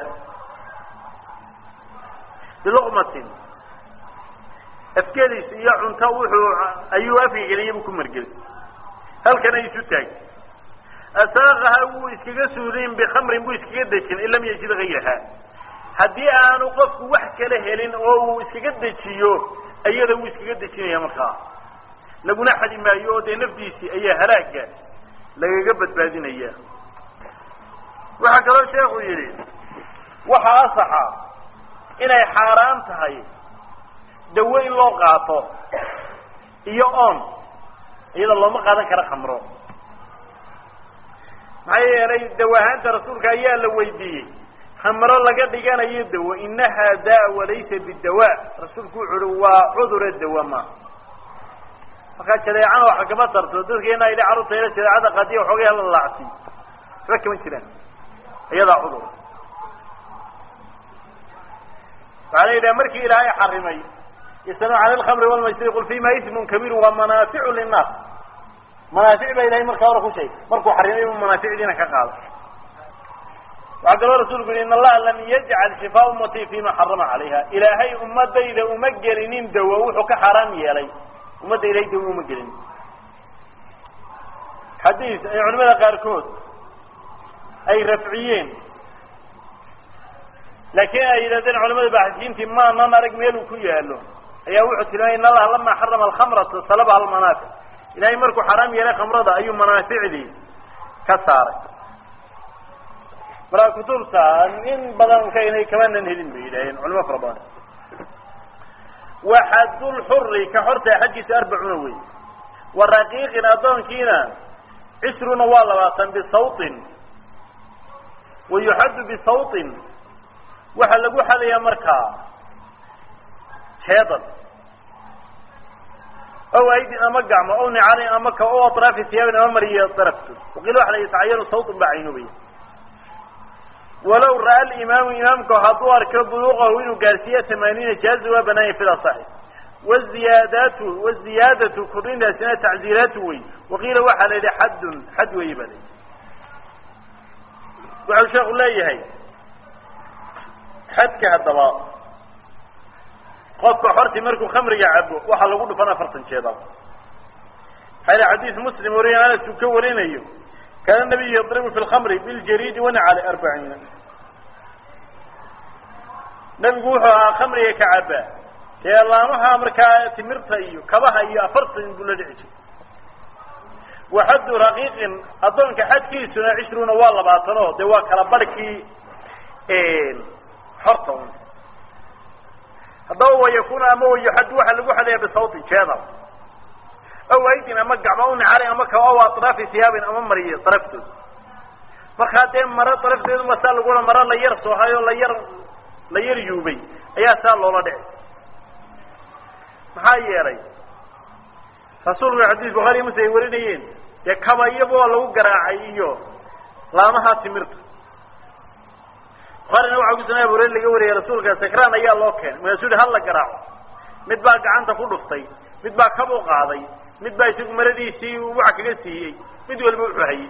بلغمة أفكاريس يا عنتا وحو أيوة في جنيه بكم مرجل هل كان يسوتاي أساغها ويسكجا سورين بخمر ويسكجا دشين إن لم يجد غيرها هدي أنا قف وحكي لهلين أو ويسكجا دشيو أيضا ويسكجا دشين يا مخا لقنا أحد ما يود نفسي أي هلاك لا يجبت بعدين إياه وحكى له شيخ يريد وحاصحة إنها حرام تهي دواء لو قاطو iyo on iyada looma qaadan kara khamro maxay yeelay dawaahanta rasuulka ayaa la weydiiyay khamro laga dhiganayo dawo inaha daa walaysa bidawa rasuulku wuxuu waa cudur dawa ma marka jadeecana waxa kama tarto dadkeena ilaa carruurta jadeecada qadiyo xoogay la laacsi rakman jiraan iyada cudur على مركي إلهي حرمي يستمع عن الخمر والميسر يقول فيما اسم كبير ومنافع للناس منافع بإلهي مركا وركو شيء مركو حرمي ومنافع لنا كقال وعقل الرسول يقول إن الله لم يجعل شفاء أمتي فيما حرم عليها إلهي أمت إذا أمجرنين دووحك حرام يلي أمت إلهي دو أمجرنين حديث علماء قاركود أي رفعيين لكن إذا ذن علماء الباحثين ما نمرق ميلو كيه له أي وحد إن الله لما حرم الخمرة صلبها المنافع إلهي مركو حرام يلا خمرة أي منافع لي كسارة مرا كتب سان إن بدن كيني كمان ننهدين بإلهين علماء فربان وحد الحر كحرت حجة أربع نوي والرقيق أظن كينا عشرون والله بصوت ويحد بصوت waxa lagu xalaya marka heedan oo ay ama gacmo oo nicaani ama ka oo atraaf siyaabna ama mariyo taraftu waqilo waxa la yitaayalu sawt ba'aynubi walaw ra'a al-imam imamku hadu arka buluuqahu inuu gaarsiyo ثمانين jaz wa banay fi al-sahih والزيادات والزيادة كلنا سنة تعزيرات وي وقيل waxa la yidhi حد حد way balay waxa sheekhu leeyahay حدك هالضباط قفك حرتي مركو خمر يعبو وحا لقول فانا فرطن شيطان هذا حديث مسلم ورين أنا سكورين أيوه كان النبي يضرب في الخمر بالجريد ونعلى أربعين نبي قوحها خمر يكعبا يا الله نوحا أمريكا تمرت أيوه كبها أيوه أفرطن بل دعج وحد رقيق أظنك حد كيسنا عشرون والله باطنوه دواك ربالكي إيه حرطهم هذا هو يكون أمو يحد واحد لقوح عليه بصوت كذا أو أيدينا مقع مؤون عليه أمك أو أطراف ثياب أمام مريه طرفته مرخاتين مرة طرفته وسال لقونا مرة لا يرسو هاي ولا ير لا يرجوبي أيها سال الله دعي محاي يري رسول الحديث بخاري مسيورينيين يكما يبو لو قراعيو لا ما هاتمرته قال نوع عجزنا يا بورين اللي قوري يا رسولك سكران أيها الله كان ويسود هلا قراعه مدبا قعنت كلفتي مدبا كبو قاضي مدبا يسوق مرديسي ووعك قسي مدبا الموحي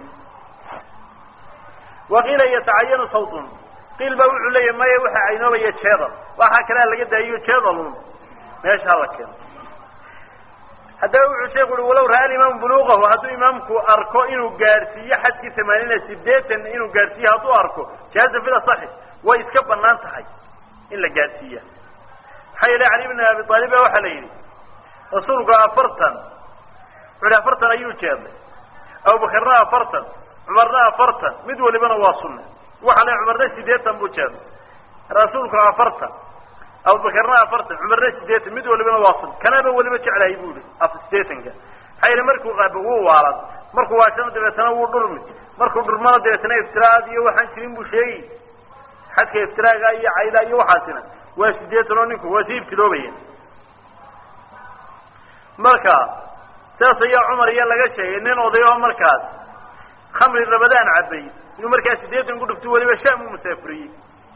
وقيل يتعين صوت قيل بوحوا لي ما يوحى عينوه يتشيضل وحكرا لقد أيو تشيضل ماش هلا كان هذا هو الشيخ ولو رأى الإمام بلوغه وهذا إمامك أركو إنه قارسية حتى ثمانين سديتا إنه قارسية هذا أركو جاز في الصحيح ويسكب الناس حي إلا قارسية حي علي بن أبي طالب وحليني رسولك أفرطا ولا فرطا أيوجاب أو بكرنا فرطا عمرنا فرطا مد ولبنا واصلنا وحنا عمرنا سيديتا بوجاب رسولك فرطا أو بكرنا فرطا عمرنا سيديتا مد ولبنا واصل كان ولبنا على يقول أفستيتنجا حين مركو غاب هو وارد مركو واشنا دبتنا ودرمي مركو درمنا دبتنا افتراض يو وحن كريم بشيء حتى افتراض أي عيلا يو حاسنا واسديتنا نكو وسيب كلوبين مركا ساس يا عمر يا لقى شيء إننا وضيعوا مركز خمر الرمضان عبي إنه مركز سديت نقول في تولي وشام مسافرين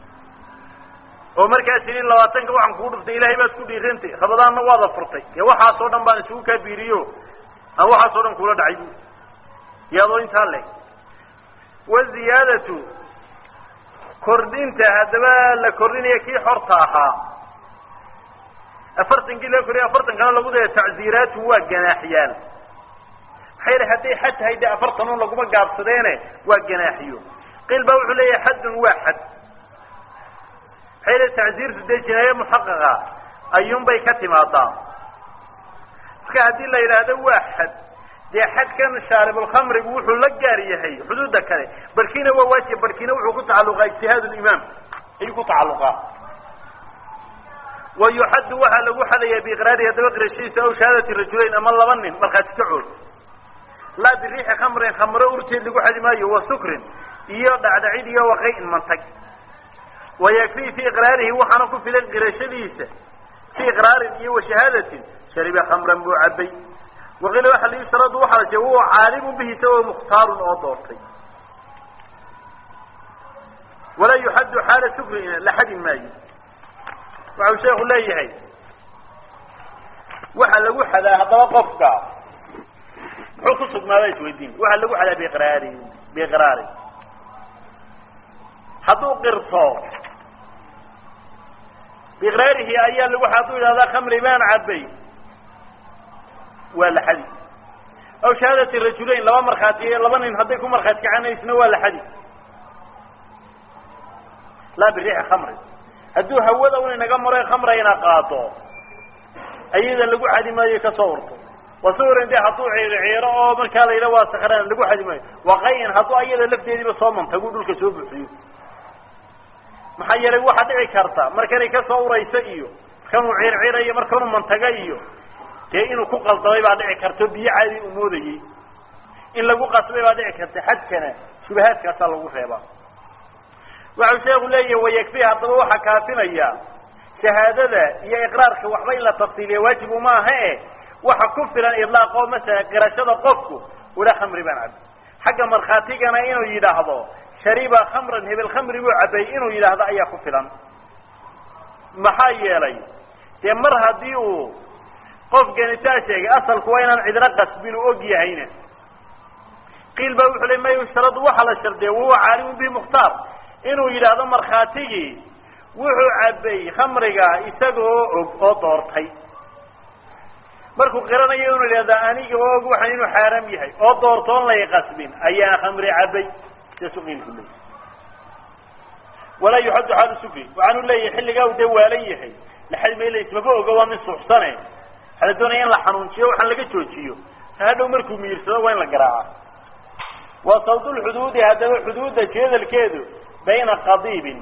ومركز سنين لو أتنك وعن كود في إلهي بس كودي رنتي رمضان نواض فرطي يا واحد صورنا بان شو كبيريو أو واحد صورنا كولا دعيبو يا ضوين تالي والزيادة كردين تهدبا لكردين يكي حرطاها أفرتن قيل لك أفرتن كان لابد تعزيرات وجناحيان حير حتى حتى هيدا أفرتنون لقوم قاب صدينه وجناحيو قيل بوع لي حد واحد حير التعزير في الجناية محققة أيوم بيكتم عطا فكهدي الله إلى هذا واحد دي حد كان شارب الخمر بوحو لقاري هي حدود كله بركينا وواشي بركينا وحو تعلقا اجتهاد الإمام يكو تعلقا ويحد وها لو حلي بإقراره يتوقر الشيء أو شهادة الرجلين أما الله ظنن مرخات تعود لا بالريح خمر خمر أرتي اللي حد ما هو سكر يضع عيد يو وقيء منطق ويكفي في إقراره وحنكم في القرشليسة في إقرار وشهادة شرب خمرا بعبي وغير واحد يسرد وحده هو عالم به سوى مختار أو ضرطي ولا يحد حال سكر لحد ما يجي وعو شيخ الله يهي وحا لغو حدا هذا وقفك حقصك ما ليس ويدين وحا لغو حدا بإقراري بإقراري حدو قرصو بإقراره أيام لغو حدو هذا خمر بان عبي ولا حدي أو شهادة الرجلين لو مرخاتي لبن إن هديكم مرخاتي عنا يسنوا ولا حدي لا بالريح خمر هدو هودا وين نجمر خمرة ينقاطو أيضا لقوا حد ما يكسورته وصور عندي حطوا عير عيره من كان إلى واسخران لقوا حد ما وقين حطوا أيضا لفت يدي بصمم تقولوا الكسوب فيه محير واحد عكرته مركني كسور يسيو كانوا عير عيره مركنوا منطقيه كأنه كقل ضاي بعد عكرته بيعادي أموره إن لقوا قصبي بعد عكرته حد كنا شبهات كسلوا خيبا وعشاء لي ويكفيها طروحة كافنية شهادة هي إقرارك وحبين لا تفصيلية واجب ما هي وحكفر إطلاقه مثلا قرشة قفكه ولا خمر بن عبد حق مرخاتيك أنا إنه يلاحظه شريبا خمرا هي بالخمر وعبي إنه يلاحظ أي كفرا محايا لي تمرها ديو قف جنتاشي أصل كوينا عدنا قسبينه أوجي هينه قيل بوح لما يشترط وحل الشرطي وهو عالم به مختار إنه يلاحظ مرخاتيك wuxuu cabay khamriga isagoo oo doortay markuu qiranayo inuu leeyahay aniga oo waxa inuu xaraam yahay oo doortoon la qasbin ayaa khamri cabay tasuqin kulli wala yuhaddu hada suqi waanu leeyahay xilliga uu dawaalan yahay la xilmay ismaba oga waa min suuxsanay hada doonayaan la xanuunjiyo waxa laga joojiyo hada markuu miirsado waa in la garaaca wa sawdul hudud hada hudud jeedalkeedu bayna qadibin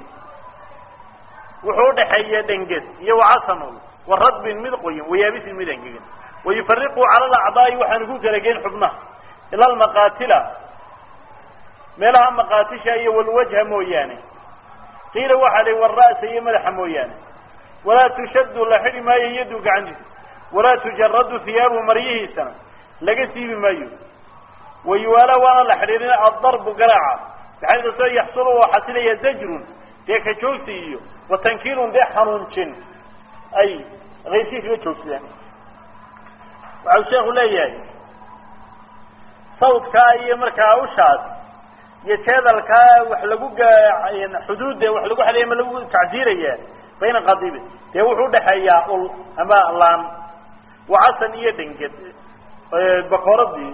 وحود حيا دنجد يو عصنول والرد مدقوي ويابس المدنجين ويفرقوا على الأعضاء وحنقول كلاجين حبنا إلى المقاتلة ملها مقاتشة والوجه موياني قيل وحلي والرأس يملح موياني ولا تشد لحد ما يدك عنه ولا تجرد ثياب مريه سنة لقسي بمايو ويوالا وانا لحريرين الضرب قراعة بحيث يحصل وحصل يزجر ديك جوسي وتنكيل ده حنونشن أي غيسي في جوسي وعشاء ليه صوت كاي مركا وشاد يتهذا الكا وحلقوا يعني حدود وحلقوا عليه ملقوا تعزيرية بين قضيبه ده وحود حيا أما الله وعسن يدنجد بقردي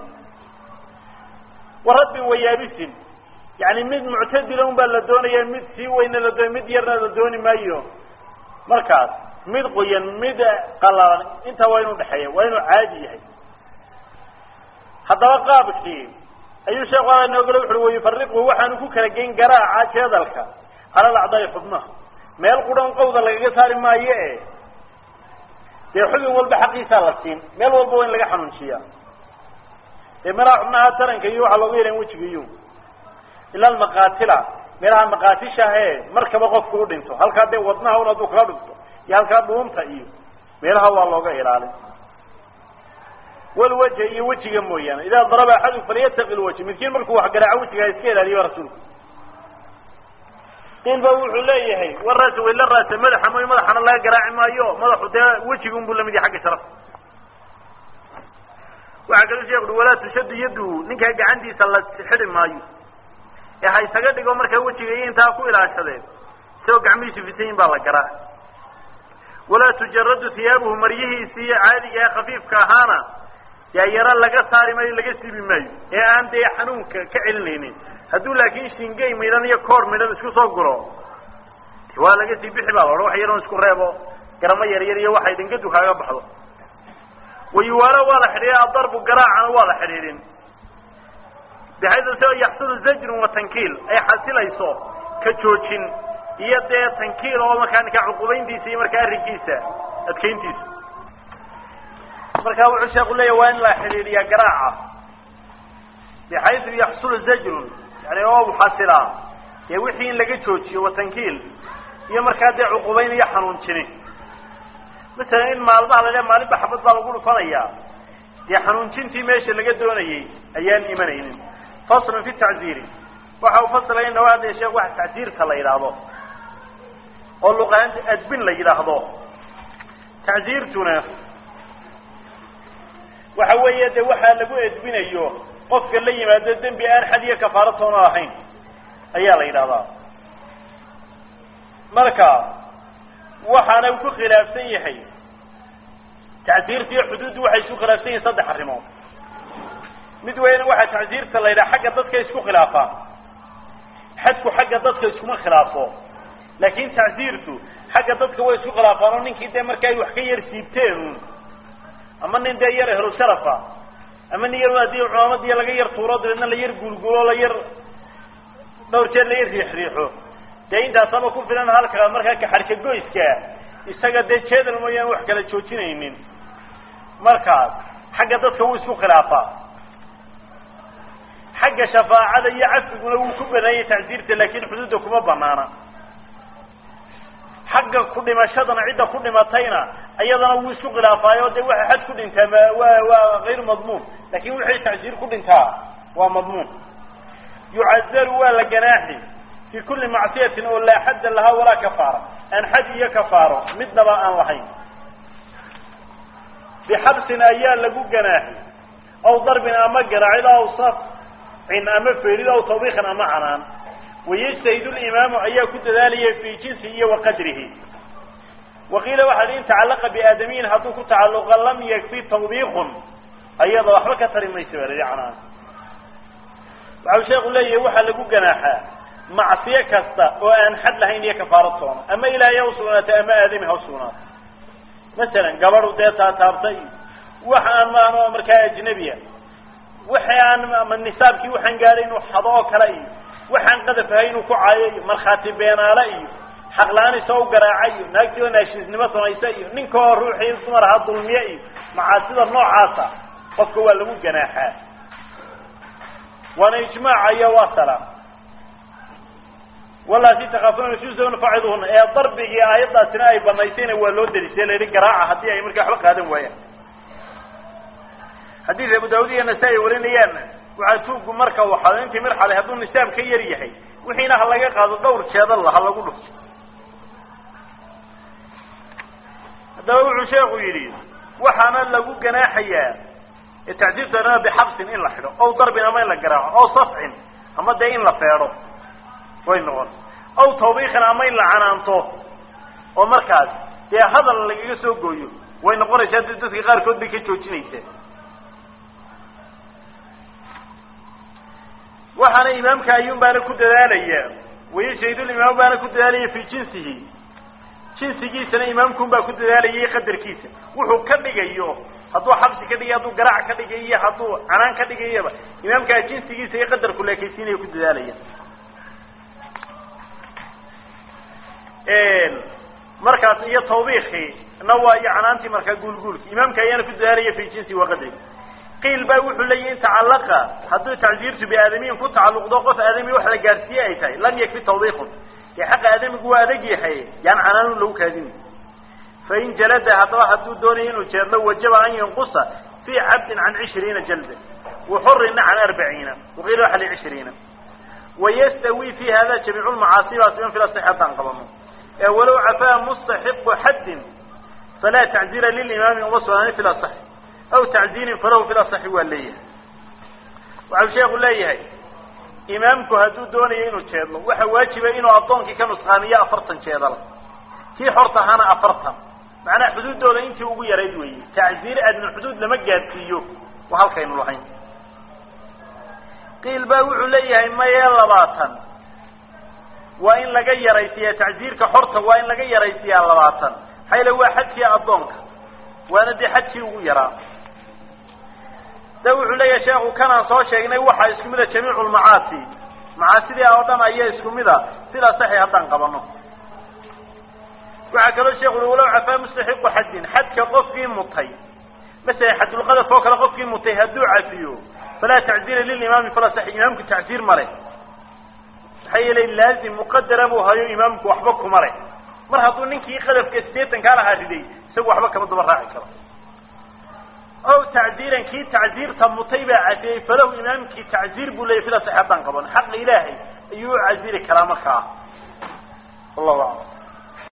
ورد ويابسين يعني مد معتدلون بلدونيا مد سوين لدون مد يرنا لدون مايو مركز مد قيان مد قلال انت وينو دحيه وينو عادي هي هذا قابكي أي شيء قال إنه يقول ويفرقه وحن كوكا جين جراعة كذلك على الأعضاء حضنه ما يلقون قوضا لقى صار ما يأه يحب والبحقي ثلاثين ما يلقون لقى حنون شيئا مرا حنا ترن كيو على ويرين وجهيو إلا المقاتلة مرا المقاتشة هي مركب قف كودينتو هل كده وضنها ولا دو كادو يا هل كده بوم تأيو مرا هو الله غير عليه والوجه يوجه مويان إذا ضرب أحد فليتقي الوجه مثل مركو حق رعوتي هيسكيل عليه ورسول قيل بوح ليه هي والرأس ولا الرأس ملح ما يملح أنا الله يقرأ ما يو ملح ده وجههم بولا مدي حق شرف وعقل الشيخ ولا تشد يده نكا عندي صلى حرم مايو يا هاي سجد يقول مركب وجهي أنت أكو إلى عشرين سوق عميش في سين بالقراء ولا تجرد ثيابه مريه سي عادي يا خفيف كهانة يا يرى لقى صار ما لقى سيب مايو يا أنت يا حنون كعلني هدول لكن شينجي ميلان يكور ميلان شو صقره ولا لقى سيب حبال روح يرون سكرابه كرما يري يري واحد ينقدو كذا بحضه ويوارى ولا حرير الضرب وقراعة ولا حريرين بحيث يحصل الزجر والتنكيل أي حاصل يصو كجوجين يد تنكيل أو مكان كعقوبين دي سي مركان ركيسة أتكينتيس مركان وعشاء يقول لي وين لا حرير يا قراعة بحيث يحصل الزجر يعني هو حاصلة يوحين لقى جوجي وتنكيل يا مركان عقوبين يحنون شني مثلا إن ما الله على ما نبى حفظ الله وقوله فنيا يا حنون شنتي ماشي اللي قدونه يي أيام إيمانين فصل في التعزير وحاو فصل إنه هذا الشيء واحد تعزير كلا يلاحظه قال له قانت أدبن لا يلاحظه تعزير تنا وحوي يده وحى لقوا أدبن أيوه قف اللي ما ددن بأن حدية كفارته راحين أيها لا يلاحظه مركا وحنا وكل خلاف سيحي تعزير في حدود واحد شو خلاف سيح صدق الرمام مدوين واحد تعزير كلا إلى حاجة ضدك يسكو خلافه حدكو حاجة ضدك يسكو خلافه لكن تعزيرته حاجة ضدك هو يسكو خلافه لأن كده مركاي وحكي يرسيبتين أما إن ده يره شرفه أما إن يره دي عامد يلا غير طورات لأن اللي يرجول جول لا ير دور شيء اللي يريح ريحه ده إنت أصلا كون فلان هالك مركاي كحركة جويس كا يستجد ده شيء ده المياه وحكي لتشوتينين مركز حاجة ضدك هو يسكو خلافه حق شفاعة يعفق ولو كبنا أي تعزيرته لكن حدودكم ما بنانا حق كل ما شدنا عدة كل ما تينا أيضا وسوق الأفايات ده واحد كل انتهى وغير مضمون لكن واحد تعزير كل انتهى ومضمون يعزر ولا جناحي في كل معصية ولا حد لها ولا كفارة أن حد هي كفارة مدنا بقى وحين بحبس أيام لقوا جناحي أو ضربنا مجرى على أوصاف إن أما فريد أو طبيخا أما عنان ويجتهد الإمام أن يكون ذلك في جنسه وقدره وقيل واحدين تعلق بآدمين هدوك تعلقا لم يكفي توبيخ أيضا وحبك ترمي سواري عنان وعو شيخ الله يوحى لقو جناحا معصية كستا وأن حد لهين يكفارتهم أما إلى يوصونات أما آدمي هوصونات مثلا قبروا ديتا تابطي وحان ما أنه أمريكا أجنبية وحيان من نسابكي وحن قالين وحضاء كلاي وحن قذفهين وكعاي مرخاتي بين علي حقلاني سو قراعي ناكتي وناشيز نمت ونيسي ننكو روحي الصمر هاد ظلميئي مع سيدة النوع عاصة فكوا اللمو جناحات وانا اجماع ايا واصلا والله سي تخافون شو زون فعضوهن ايه ضربي ايضا سنائي بنايسين واللود دريسي ليري قراعة هدي اي مركا حلق هذا وياه حديث أبو داود النسائي ولينيان وعاتوق مركا وحالا انت مرحلة هدون نسام كي يريحي وحين هلا قاعد دور شهاد الله هلا قوله داود شيخ يريد وحنا لقوا جناحيا التعذيب لنا بحبس إن لحده أو ضرب أما إلا جراح أو صفع أما ده إن لفيره وين نقول أو توبيخ أما إلا عنانته ومركز ده هذا اللي يسوق جويه وين نقول شديد تسيغار كود بكتشوتشنيته وحنا إمامك أيوم بانا كود ذلك ويشهد الإمام بانا كود ذلك في جنسه جنسه سنة إمامكم بانا كود ذلك يقدر كيسه وحو كبه أيوه hadduu xabsi ka dhigay hadduu garaac ka dhigay iyo hadduu canaan ka dhigayaba imaamkaa jinsigiisa iyo qadarku leekaysiinaya ku dadaalaya markaas iyo tawbiikhii na waa iyo canaantii markaa guulguulki imaamka ayaana ku dadaalaya fi jinsi wa qadri qiil baa wuxuu leeyahay in tacallaqa hadduu tacziirtu biaadamiyin ku tacalluqdo qof aadami wax la gaarsiiye ay tahay lam yakfi tawbiikhun ee xaqa aadamigu waa adag yahay yaan canaanu lagu kaadin fain jalada haddaba hadduu doonayo inuu jeedlo wajaba an yanqusa fi cabdin can cishriina jalda وحرنا عن أربعين وغير أحد عشرين ويستوي في هذا جميع المعاصي باسمين في الصحة تنقضم ولو عفا مستحق حد فلا تعزير للإمام وصلاني في الصح أو تعزير فله في الصح والليه وعلى شيخ الله إمامك هدو دوني إنو تشيدلو وحا واجب إنو أبطونك كنسخانية أفرطن تشيدلو كي حرطة هانا أفرطن معنى حدود دولة إنتي وقو يريدوي تعزير أدن الحدود لما قاد فيه وهل كينو الوحين قيل باوع ليه ما يلباطن وإن لقى يريسيا تعزير كحرطة وإن لقى يريسيا لباطن حي لو حد في أبطونك وأنا دي حد في وقو يرى دوع لي شيخ كان صو شيغني waxa isku mid ah jamiicul macaasi macaasida oo dhan ay isku mid ah sida saxiix hadan qabano waxa kale sheekhu walaw afa mustahiq haddin hadka qofkii mutay مثلا حد القذف فوق قفكي mutay haduu cafiyo fala ta'zir lil imam fala sahih imamku ta'zir mare hayla lazim muqaddara bu hayo imamku waxba ku mare mar haduu ninkii qadafka sideetan ka lahaa diday isagu waxba kama daba raaci karo أو تعذيرا كي تعذير تمطيبة عفيه فلو إمام كي تعذير بولي فلا صحبان قبل حق إلهي أيو عذير كلامك الله أعلم.